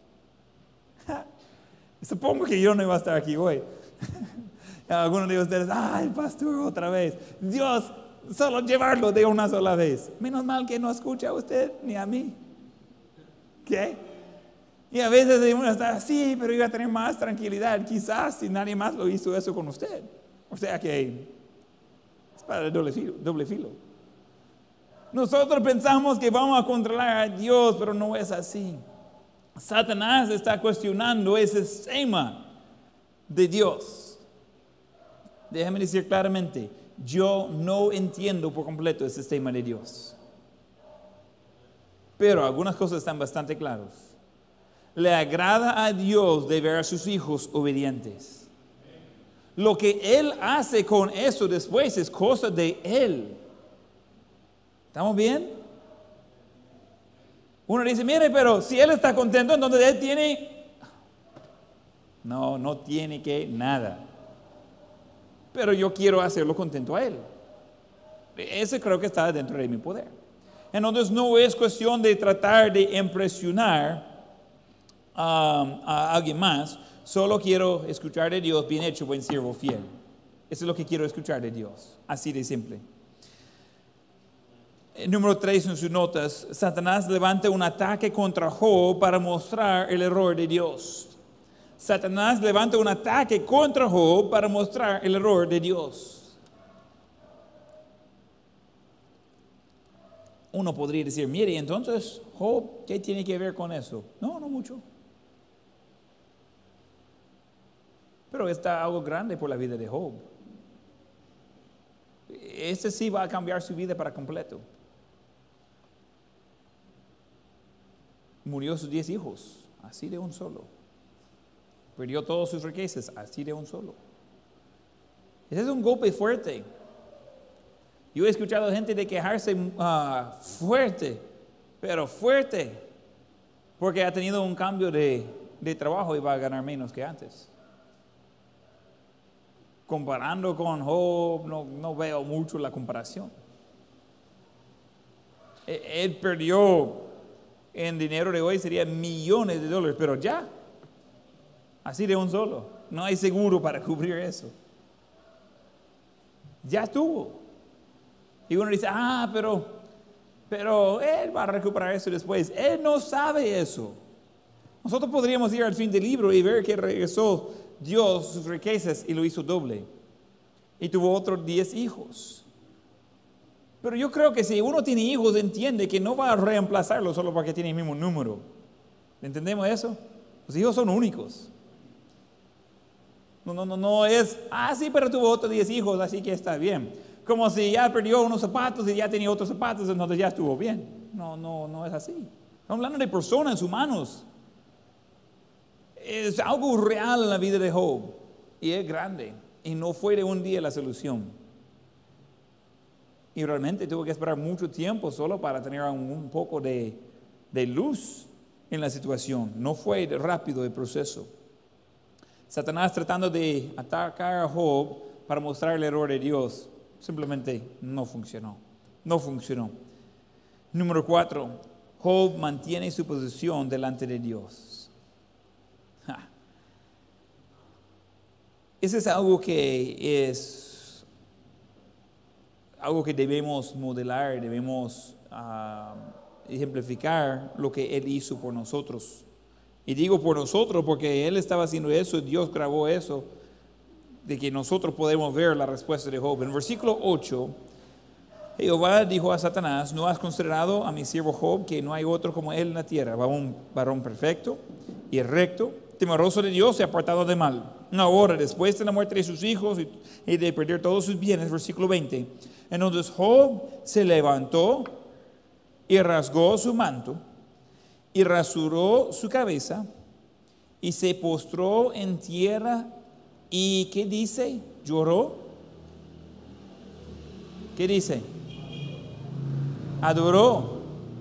Supongo que yo no iba a estar aquí hoy. Algunos de ustedes, ay, pastor, otra vez. Dios, solo llevarlo de una sola vez. Menos mal que no escucha a usted ni a mí. ¿Qué? Y a veces uno está así, pero iba a tener más tranquilidad, quizás si nadie más lo hizo eso con usted. O sea que es para el doble filo. Nosotros pensamos que vamos a controlar a Dios, pero no es así. Satanás está cuestionando ese sistema de Dios. Déjame decir claramente, yo no entiendo por completo el sistema de Dios. Pero algunas cosas están bastante claras. Le agrada a Dios de ver a sus hijos obedientes. Lo que Él hace con eso después es cosa de Él. ¿Estamos bien? Uno dice, mire, pero si Él está contento, entonces Él tiene... No tiene que nada. Pero yo quiero hacerlo contento a Él. Ese creo que está dentro de mi poder. Entonces no es cuestión de tratar de impresionar a alguien más. Solo quiero escuchar de Dios, bien hecho, buen siervo fiel. Eso es lo que quiero escuchar de Dios. Así de simple. Número 3 en sus notas, Satanás levanta un ataque contra Job para mostrar el error de Dios. Satanás levanta un ataque contra Job para mostrar el error de Dios. Uno podría decir, mire, entonces, Job, ¿qué tiene que ver con eso? No mucho. Pero está algo grande por la vida de Job. Este sí va a cambiar su vida para completo. Murió sus 10 hijos, así de un solo. Perdió todas sus riquezas, así de un solo. Ese es un golpe fuerte. Yo he escuchado gente de quejarse fuerte, pero fuerte, porque ha tenido un cambio de trabajo y va a ganar menos que antes. Comparando con Job, no veo mucho la comparación. Él perdió en dinero de hoy sería millones de dólares, pero ya, así de un solo. No hay seguro para cubrir eso. Ya estuvo. Y uno dice, pero él va a recuperar eso después. Él no sabe eso. Nosotros podríamos ir al fin del libro y ver que regresó Dios sus riquezas y lo hizo doble. Y tuvo otros 10 hijos. Pero yo creo que si uno tiene hijos, entiende que no va a reemplazarlo solo porque tiene el mismo número. ¿Entendemos eso? Los hijos son únicos. No es, sí, pero tuvo otros 10 hijos, así que está bien. Como si ya perdió unos zapatos y ya tenía otros zapatos, entonces ya estuvo bien. No es así. Estamos hablando de personas, humanos. Es algo real en la vida de Job. Y es grande. Y no fue de un día la solución. Y realmente tuvo que esperar mucho tiempo solo para tener un poco de luz en la situación. No fue rápido el proceso. Satanás tratando de atacar a Job para mostrar el error de Dios, simplemente no funcionó. No funcionó. Número 4, Job mantiene su posición delante de Dios. Ese es algo que debemos modelar, debemos ejemplificar lo que Él hizo por nosotros. Y digo por nosotros porque Él estaba haciendo eso, Dios grabó eso, de que nosotros podemos ver la respuesta de Job. En el versículo 8, Jehová dijo a Satanás, ¿no has considerado a mi siervo Job, que no hay otro como él en la tierra, varón perfecto y recto, temeroso de Dios y apartado de mal? Ahora, después de la muerte de sus hijos y de perder todos sus bienes, versículo 20, entonces Job se levantó y rasgó su manto y rasuró su cabeza y se postró en tierra y ¿qué dice? Lloró. ¿Qué dice? Adoró.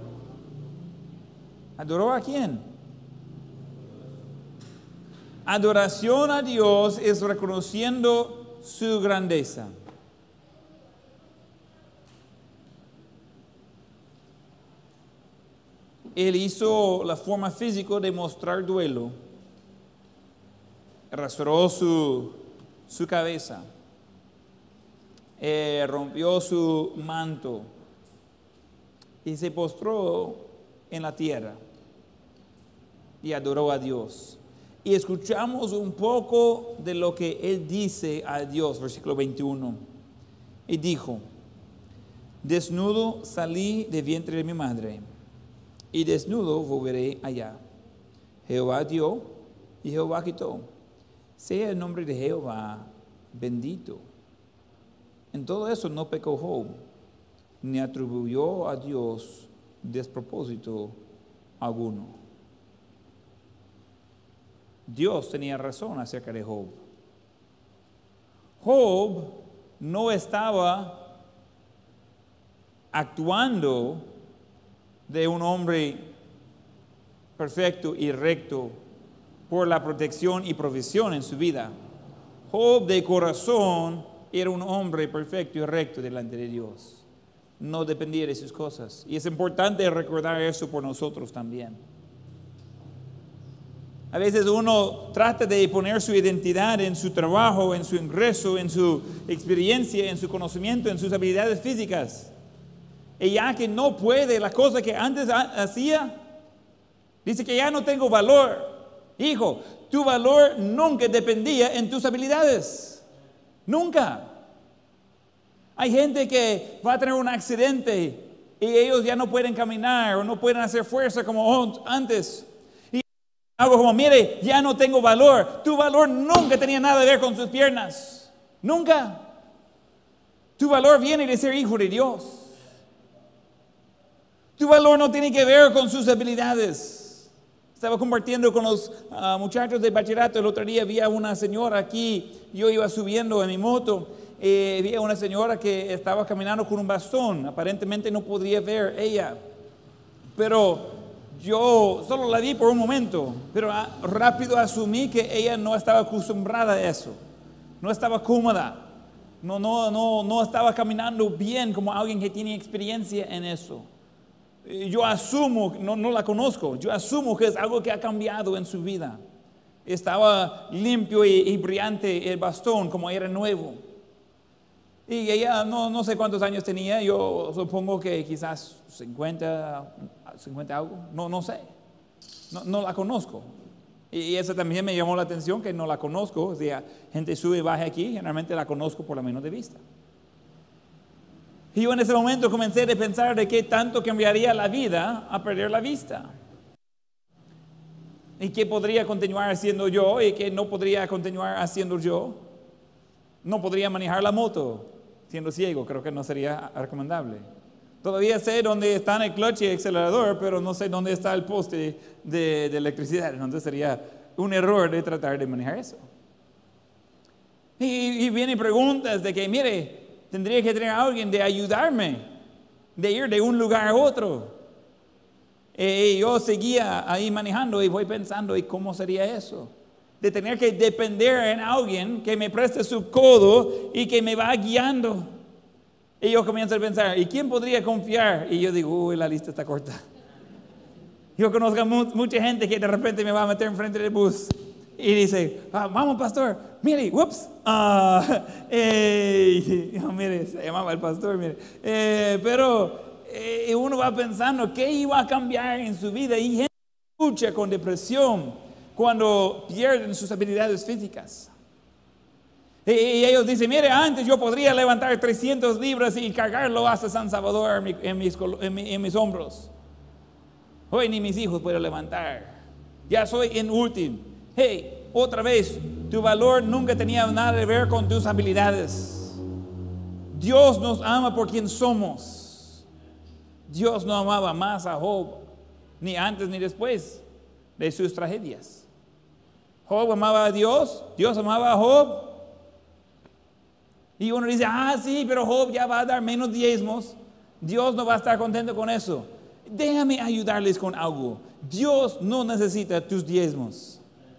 ¿Adoró a quién? Adoración a Dios es reconociendo su grandeza. Él hizo la forma física de mostrar duelo. Rasuró su cabeza. rompió su manto y se postró en la tierra y adoró a Dios. Y escuchamos un poco de lo que él dice a Dios, versículo 21. Y dijo: desnudo salí de vientre de mi madre, y desnudo volveré allá. Jehová dio y Jehová quitó. Sea el nombre de Jehová bendito. En todo eso no pecó Job, ni atribuyó a Dios despropósito alguno. Dios tenía razón acerca de Job. Job no estaba actuando de un hombre perfecto y recto por la protección y provisión en su vida. Job de corazón era un hombre perfecto y recto delante de Dios. No dependía de sus cosas. Y es importante recordar eso por nosotros también. A veces uno trata de poner su identidad en su trabajo, en su ingreso, en su experiencia, en su conocimiento, en sus habilidades físicas. Y ya que no puede la cosa que antes hacía, dice que ya no tengo valor. Hijo, tu valor nunca dependía en tus habilidades. Nunca. Hay gente que va a tener un accidente y ellos ya no pueden caminar o no pueden hacer fuerza como antes. Y algo como, mire, ya no tengo valor. Tu valor nunca tenía nada que ver con sus piernas. Nunca. Tu valor viene de ser hijo de Dios. Tu valor no tiene que ver con sus habilidades. Estaba compartiendo con los muchachos de bachillerato el otro día. Había una señora aquí, yo iba subiendo en mi moto. Había una señora que estaba caminando con un bastón. Aparentemente no podría ver ella. Pero yo solo la vi por un momento. Pero rápido asumí que ella no estaba acostumbrada a eso. No estaba cómoda. No estaba caminando bien como alguien que tiene experiencia en eso. Yo asumo, no la conozco, yo asumo que es algo que ha cambiado en su vida. Estaba limpio y brillante el bastón como era nuevo. Y ella no sé cuántos años tenía, yo supongo que quizás 50 algo, no sé. No la conozco. Y eso también me llamó la atención, que no la conozco. O sea, gente sube y baja aquí, generalmente la conozco por lo menos de vista. Y yo en ese momento comencé a pensar de qué tanto cambiaría la vida a perder la vista. Y qué podría continuar haciendo yo y qué no podría continuar haciendo yo. No podría manejar la moto siendo ciego, creo que no sería recomendable. Todavía sé dónde están el clutch y el acelerador, pero no sé dónde está el poste de electricidad. Entonces sería un error de tratar de manejar eso. Y vienen preguntas de que, mire, tendría que tener a alguien de ayudarme, de ir de un lugar a otro. Y yo seguía ahí manejando y voy pensando, ¿y cómo sería eso? De tener que depender en alguien que me preste su codo y que me va guiando. Y yo comienzo a pensar, ¿y quién podría confiar? Y yo digo, uy, la lista está corta. Yo conozco mucha gente que de repente me va a meter enfrente del bus y dice, vamos pastor, mire, ups, mire, se llamaba el pastor, mire. Pero uno va pensando, ¿qué iba a cambiar en su vida? Y gente lucha con depresión cuando pierden sus habilidades físicas. Y ellos dicen, mire, antes yo podría levantar 300 libras y cargarlo hasta San Salvador en mis hombros. Hoy ni mis hijos puedo levantar. Ya soy inútil. Hey, otra vez, tu valor nunca tenía nada que ver con tus habilidades. Dios nos ama por quien somos. Dios no amaba más a Job, ni antes ni después de sus tragedias. Job amaba a Dios, Dios amaba a Job. Y uno dice, sí, pero Job ya va a dar menos diezmos. Dios no va a estar contento con eso. Déjame ayudarles con algo. Dios no necesita tus diezmos.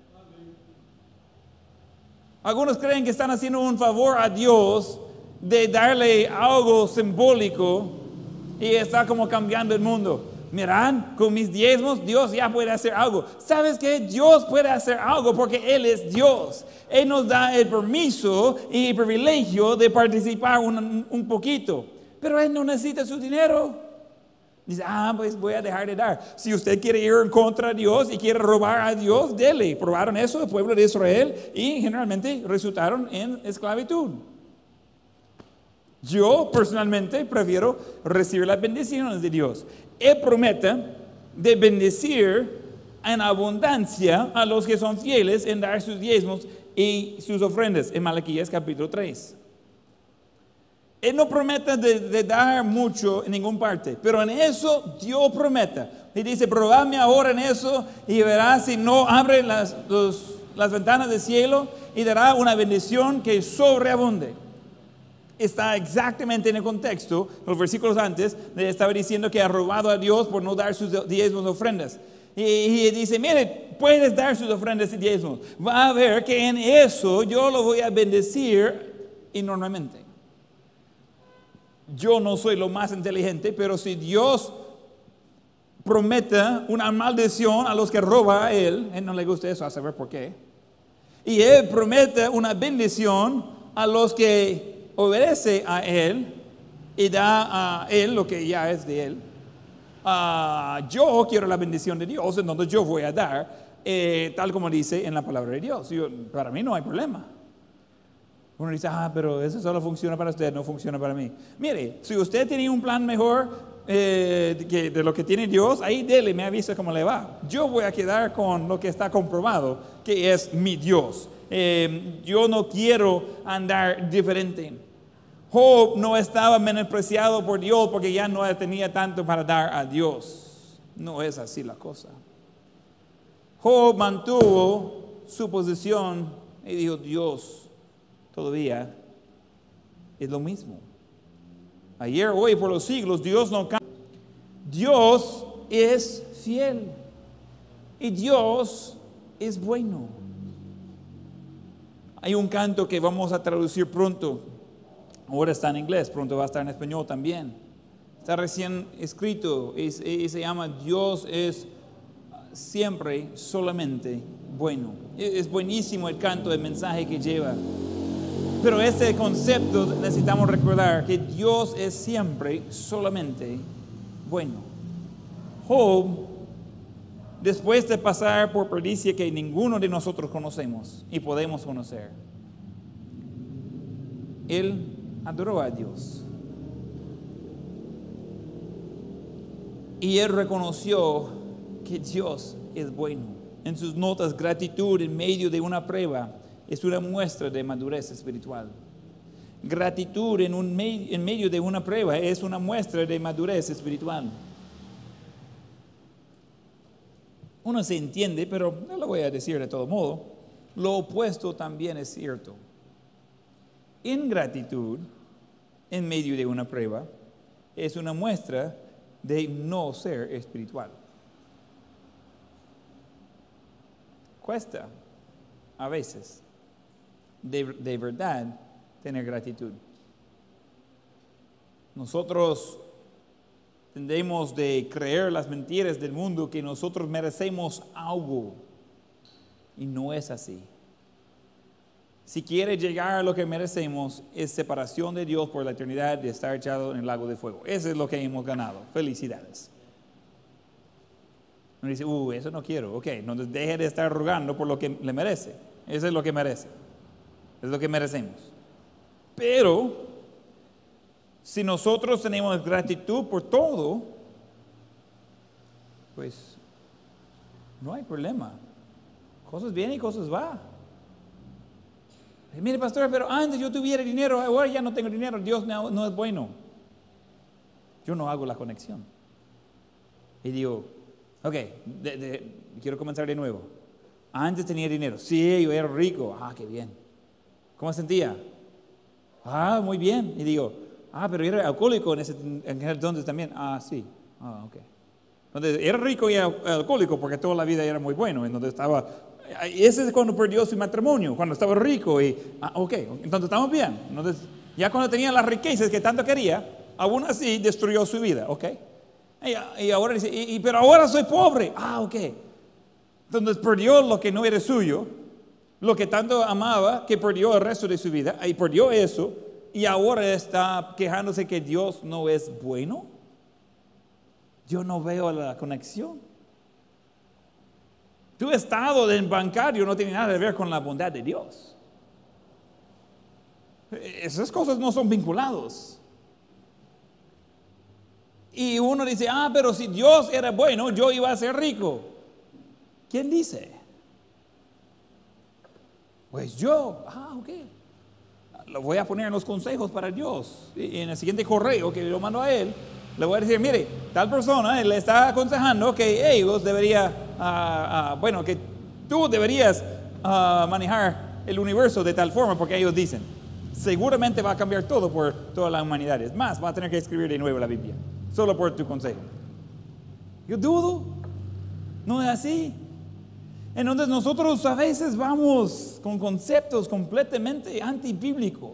Algunos creen que están haciendo un favor a Dios de darle algo simbólico y está como cambiando el mundo. Mirad, con mis diezmos Dios ya puede hacer algo. ¿Sabes qué? Dios puede hacer algo porque Él es Dios. Él nos da el permiso y el privilegio de participar un poquito. Pero Él no necesita su dinero. Dice, pues voy a dejar de dar. Si usted quiere ir en contra de Dios y quiere robar a Dios, dele. Probaron eso el pueblo de Israel y generalmente resultaron en esclavitud. Yo personalmente prefiero recibir las bendiciones de Dios. Él promete de bendecir en abundancia a los que son fieles en dar sus diezmos y sus ofrendas en Malaquías capítulo 3. Él no promete de dar mucho en ninguna parte, pero en eso Dios promete. Y dice, probadme ahora en eso y verás si no abre las ventanas del cielo y dará una bendición que sobreabunde. Está exactamente en el contexto, los versículos antes, le estaba diciendo que ha robado a Dios por no dar sus diezmos y ofrendas. Y dice, mire, puedes dar sus ofrendas y diezmos. Va a ver que en eso yo lo voy a bendecir enormemente. Yo no soy lo más inteligente, pero si Dios promete una maldición a los que roban a Él no le gusta eso, a saber por qué. Y Él promete una bendición a los que obedece a Él y da a Él lo que ya es de Él. Yo quiero la bendición de Dios, entonces yo voy a dar tal como dice en la palabra de Dios. Para mí no hay problema. Uno dice, pero eso solo funciona para usted, no funciona para mí. Mire, si usted tiene un plan mejor de lo que tiene Dios, ahí dele, me avisa cómo le va. Yo voy a quedar con lo que está comprobado, que es mi Dios. Yo no quiero andar diferente. Job no estaba menospreciado por Dios porque ya no tenía tanto para dar a Dios. No es así la cosa. Job mantuvo su posición y dijo, Dios todavía es lo mismo. Ayer, hoy, por los siglos, Dios no cambia. Dios es fiel y Dios es bueno. Hay un canto que vamos a traducir pronto. Ahora está en inglés, pronto va a estar en español también. Está recién escrito y se llama Dios es siempre solamente bueno. Es buenísimo el canto, el mensaje que lleva. Pero ese concepto necesitamos recordar que Dios es siempre solamente bueno. Job, después de pasar por perdicia que ninguno de nosotros conocemos y podemos conocer, él adoró a Dios. Y él reconoció que Dios es bueno. En sus notas, gratitud en medio de una prueba es una muestra de madurez espiritual. Gratitud en medio de una prueba es una muestra de madurez espiritual. Uno se entiende, pero no lo voy a decir de todo modo. Lo opuesto también es cierto. Ingratitud en medio de una prueba es una muestra de no ser espiritual. Cuesta a veces de verdad tener gratitud. Nosotros tendemos de creer las mentiras del mundo que nosotros merecemos algo y no es así. Si quiere llegar a lo que merecemos, es separación de Dios por la eternidad de estar echado en el lago de fuego. Eso es lo que hemos ganado. Felicidades. Uno dice, eso no quiero. Ok, entonces deje de estar rogando por lo que le merece. Eso es lo que merece. Es lo que merecemos. Pero, si nosotros tenemos gratitud por todo, pues no hay problema. Cosas vienen y cosas van. Mire, pastor, pero antes yo tuviera dinero, ahora ya no tengo dinero, Dios no es bueno. Yo no hago la conexión. Y digo, ok, quiero comenzar de nuevo. Antes tenía dinero, sí, yo era rico, qué bien. ¿Cómo sentía? Muy bien. Y digo, pero era alcohólico en ese entonces también. Sí, ok. Entonces, era rico y alcohólico porque toda la vida era muy bueno. Entonces estaba... Ese es cuando perdió su matrimonio, cuando estaba rico y, ok, entonces estamos bien. Entonces, ya cuando tenía las riquezas que tanto quería, aún así destruyó su vida, ok. Y ahora dice, pero ahora soy pobre. Ah, ok. Entonces perdió lo que no era suyo, lo que tanto amaba, que perdió el resto de su vida, y perdió eso, y ahora está quejándose que Dios no es bueno. Yo no veo la conexión. Tu estado de bancario no tiene nada que ver con la bondad de Dios. Esas cosas no son vinculados. Y uno dice, pero si Dios era bueno, yo iba a ser rico. ¿Quién dice? Pues yo. Ok. Lo voy a poner en los consejos para Dios. Y en el siguiente correo que lo mando a él, le voy a decir, mire, tal persona, él le está aconsejando que ellos deberían, que tú deberías manejar el universo de tal forma, porque ellos dicen, seguramente va a cambiar todo por toda la humanidad. Es más, va a tener que escribir de nuevo la Biblia, solo por tu consejo. Yo dudo, no es así. Entonces nosotros a veces vamos con conceptos completamente antibíblicos,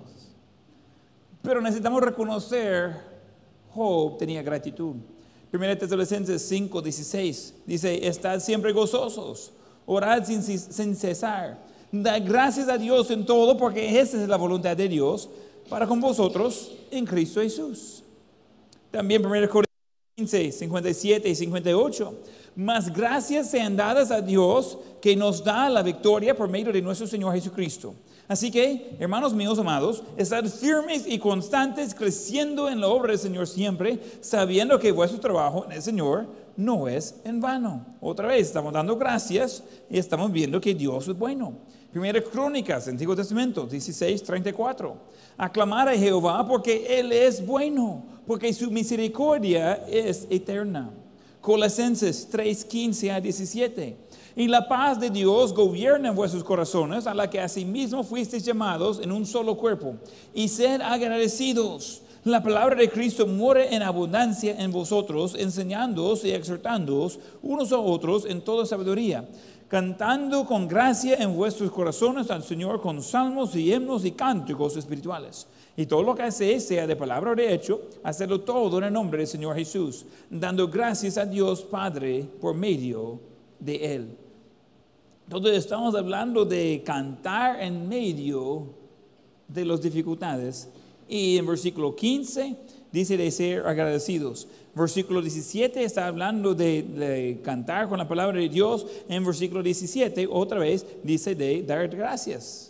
pero necesitamos reconocer Job tenía gratitud. 1 Tesalonicenses 5:16 dice, estad siempre gozosos, orad sin cesar, dad gracias a Dios en todo, porque esa es la voluntad de Dios para con vosotros en Cristo Jesús. También 1 Corintios 15, 57 y 58. Mas gracias sean dadas a Dios que nos da la victoria por medio de nuestro Señor Jesucristo. Así que, hermanos míos amados, estad firmes y constantes, creciendo en la obra del Señor siempre, sabiendo que vuestro trabajo en el Señor no es en vano. Otra vez, estamos dando gracias y estamos viendo que Dios es bueno. Primera Crónicas, Antiguo Testamento, 16:34. Aclamar a Jehová porque Él es bueno, porque su misericordia es eterna. Colosenses 3:15 a 17. Y la paz de Dios gobierna en vuestros corazones, a la que asimismo fuisteis llamados en un solo cuerpo. Y sed agradecidos. La palabra de Cristo muere en abundancia en vosotros, enseñándoos y exhortándoos unos a otros en toda sabiduría, cantando con gracia en vuestros corazones al Señor con salmos y himnos y cánticos espirituales. Y todo lo que hacéis, sea de palabra o de hecho, hacedlo todo en el nombre del Señor Jesús, dando gracias a Dios Padre por medio de Él. Entonces estamos hablando de cantar en medio de las dificultades. Y en versículo 15 dice de ser agradecidos. Versículo 17 está hablando de cantar con la palabra de Dios. En versículo 17 otra vez dice de dar gracias.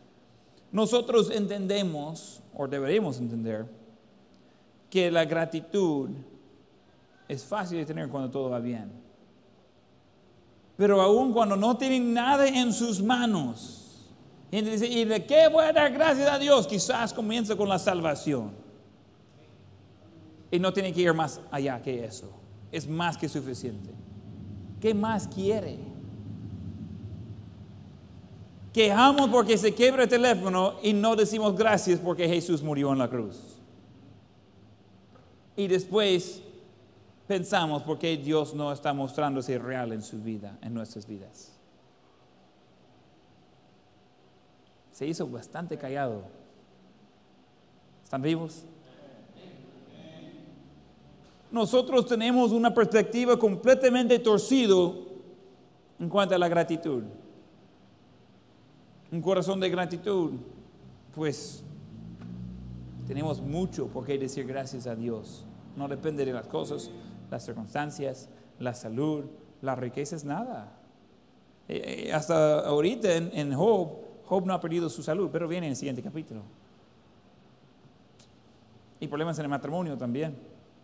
Nosotros entendemos, o deberíamos entender, que la gratitud es fácil de tener cuando todo va bien. Pero aún cuando no tienen nada en sus manos, y dice, ¿y de qué voy a dar gracias a Dios? Quizás comienza con la salvación. Y no tiene que ir más allá que eso. Es más que suficiente. ¿Qué más quiere? Quejamos porque se quiebra el teléfono y no decimos gracias porque Jesús murió en la cruz. Y después pensamos por qué Dios no está mostrándose real en su vida, en nuestras vidas. Se hizo bastante callado. ¿Están vivos? Nosotros tenemos una perspectiva completamente torcida en cuanto a la gratitud. Un corazón de gratitud, pues tenemos mucho por qué decir gracias a Dios. No depende de las cosas, las circunstancias, la salud, las riquezas, nada. Hasta ahorita en Job no ha perdido su salud, pero viene en el siguiente capítulo. Y problemas en el matrimonio también.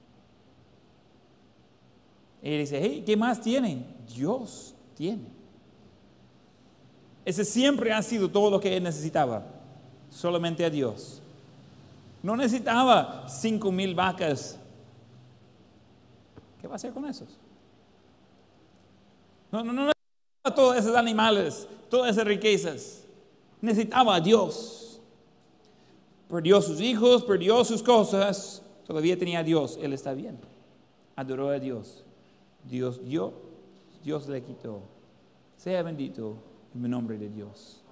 Y dice, hey, ¿qué más tiene? Dios tiene. Ese siempre ha sido todo lo que él necesitaba, solamente a Dios. No necesitaba 5,000 vacas. ¿Qué va a hacer con esos? No necesitaba todos esos animales, todas esas riquezas. Necesitaba a Dios. Perdió sus hijos, perdió sus cosas. Todavía tenía a Dios. Él está bien. Adoró a Dios. Dios dio, Dios le quitó. Sea bendito en el nombre de Dios.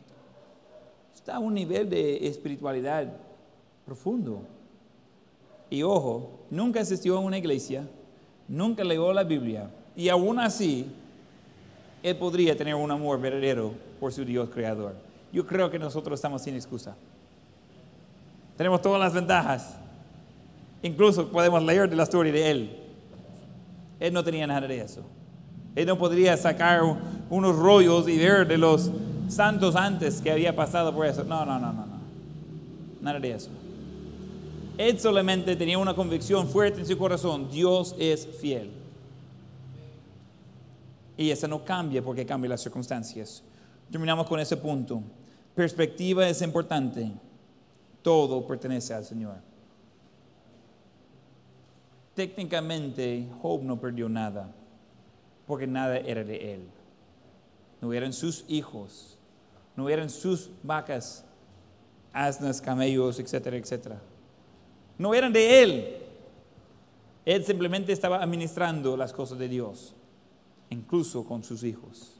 Está a un nivel de espiritualidad profundo. Y ojo, nunca asistió a una iglesia, nunca leyó la Biblia. Y aún así, él podría tener un amor verdadero por su Dios creador. Yo creo que nosotros estamos sin excusa. Tenemos todas las ventajas. Incluso podemos leer de la historia de él. Él no tenía nada de eso. Él no podría sacar unos rollos y ver de los santos antes que había pasado por eso. No. Nada de eso. Él solamente tenía una convicción fuerte en su corazón. Dios es fiel. Y eso no cambia porque cambian las circunstancias. Terminamos con ese punto. Perspectiva es importante. Todo pertenece al Señor. Técnicamente, Job no perdió nada, porque nada era de él. No eran sus hijos, no eran sus vacas, asnas, camellos, etcétera, etcétera. No eran de él. Él simplemente estaba administrando las cosas de Dios, incluso con sus hijos.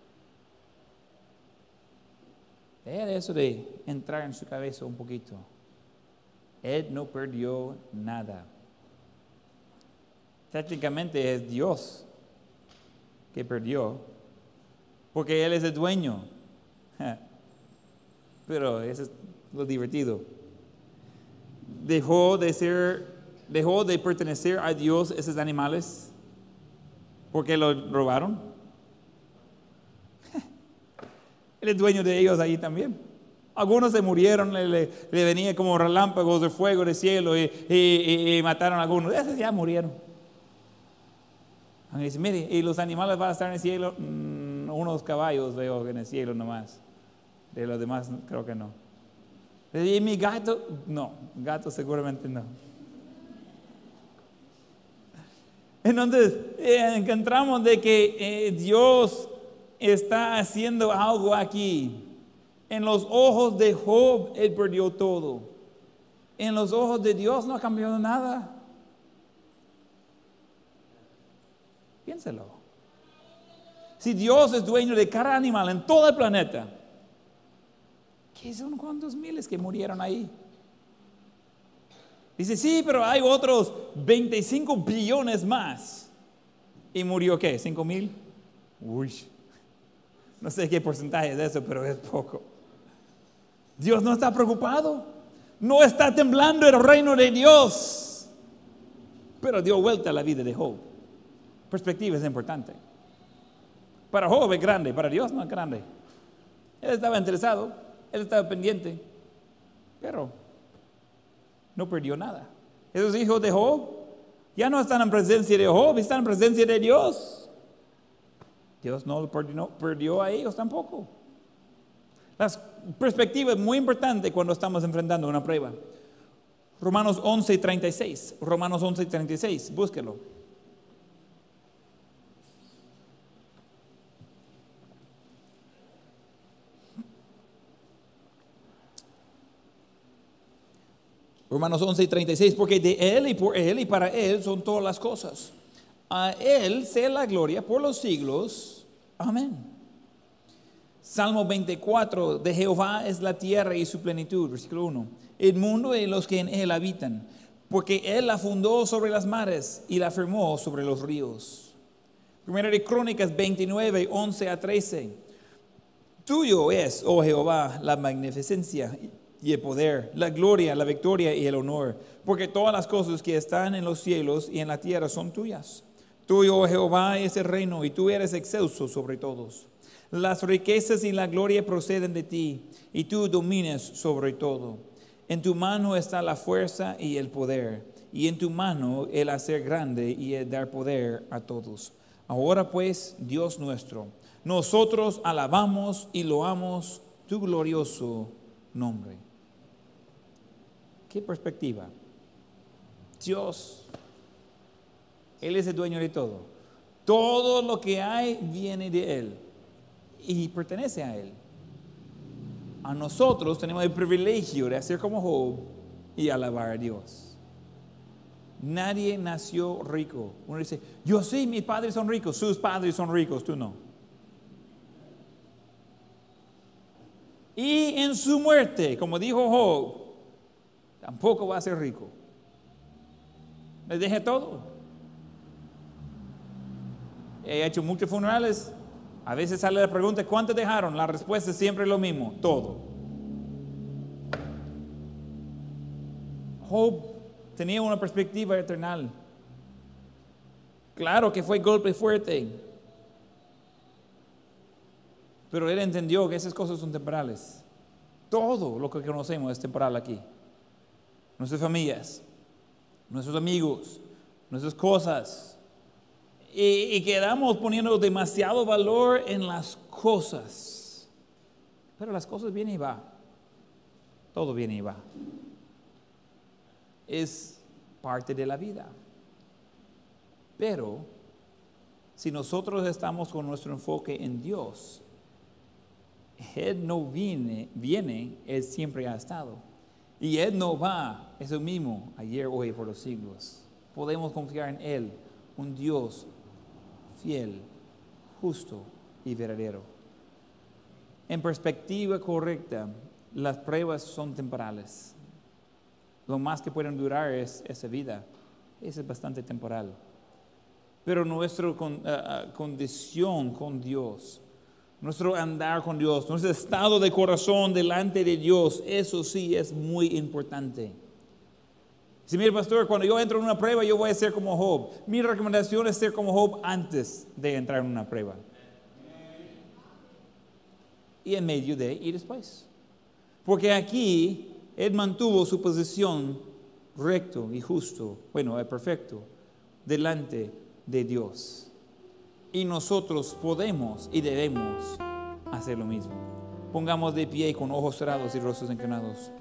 Era eso de entrar en su cabeza un poquito. Él no perdió nada. Técnicamente es Dios que perdió, porque Él es el dueño. Pero eso es lo divertido. Dejó de pertenecer a Dios esos animales porque lo robaron. Él es dueño de ellos ahí también. Algunos se murieron, le venía como relámpagos de fuego del cielo y mataron a algunos. Esos ya murieron. Y dice, mire, ¿y los animales van a estar en el cielo? Unos caballos veo en el cielo nomás. De los demás creo que no. ¿Y mi gato? No, gato seguramente no. Entonces, encontramos de que Dios está haciendo algo aquí. En los ojos de Job, él perdió todo. En los ojos de Dios no ha cambiado nada. Piénselo. Si Dios es dueño de cada animal en todo el planeta, ¿qué son cuántos miles que murieron ahí? Dice, sí, pero hay otros 25 billones más. ¿Y murió qué? ¿5,000? Uy, no sé qué porcentaje es eso, pero es poco. Dios no está preocupado. No está temblando el reino de Dios. Pero dio vuelta a la vida de Job. Perspectiva es importante. Para Job es grande, para Dios no es grande. Él estaba interesado, él estaba pendiente, pero no perdió nada. Esos hijos de Job ya no están en presencia de Job, están en presencia de Dios. Dios no perdió a ellos tampoco. La perspectiva es muy importante cuando estamos enfrentando una prueba. Romanos 11:36. Romanos 11:36, búsquelo. Romanos 11:36, porque de Él y por Él y para Él son todas las cosas. A Él sea la gloria por los siglos. Amén. Salmo 24, de Jehová es la tierra y su plenitud, versículo 1. El mundo y los que en Él habitan, porque Él la fundó sobre las mares y la firmó sobre los ríos. Primera de Crónicas 29, 11-13. Tuyo es, oh Jehová, la magnificencia y el poder, la gloria, la victoria y el honor, porque todas las cosas que están en los cielos y en la tierra son tuyas. Tuyo, oh Jehová, es el reino, y tú eres excelso sobre todos. Las riquezas y la gloria proceden de ti, y tú dominas sobre todo. En tu mano está la fuerza y el poder, y en tu mano el hacer grande y el dar poder a todos. Ahora pues, Dios nuestro, nosotros alabamos y loamos tu glorioso nombre. ¿Qué perspectiva? Dios, Él es el dueño de todo. Todo lo que hay viene de Él y pertenece a Él. A nosotros tenemos el privilegio de hacer como Job y alabar a Dios. Nadie nació rico. Uno dice, yo sí, mis padres son ricos, sus padres son ricos, tú no. Y en su muerte, como dijo Job, tampoco va a ser rico. Les dejé todo. He hecho muchos funerales. A veces sale la pregunta, ¿cuántos dejaron? La respuesta es siempre lo mismo, todo. Job tenía una perspectiva eterna. Claro que fue golpe fuerte, pero él entendió que esas cosas son temporales. Todo lo que conocemos es temporal aquí. Nuestras familias, nuestros amigos, nuestras cosas. Y quedamos poniendo demasiado valor en las cosas. Pero las cosas vienen y van. Todo viene y va. Es parte de la vida. Pero si nosotros estamos con nuestro enfoque en Dios, Él no viene, Él siempre ha estado. Y Él no va, es el mismo, ayer, hoy y por los siglos. Podemos confiar en Él, un Dios fiel, justo y verdadero. En perspectiva correcta, las pruebas son temporales. Lo más que pueden durar es esa vida. Esa es bastante temporal. Pero nuestra condición con Dios, nuestro andar con Dios, nuestro estado de corazón delante de Dios, eso sí es muy importante. Si mire, pastor, cuando yo entro en una prueba, yo voy a ser como Job. Mi recomendación es ser como Job antes de entrar en una prueba. Y en medio de y después. Porque aquí él mantuvo su posición recto y justo, perfecto, delante de Dios. Y nosotros podemos y debemos hacer lo mismo. Pongamos de pie con ojos cerrados y rostros inclinados.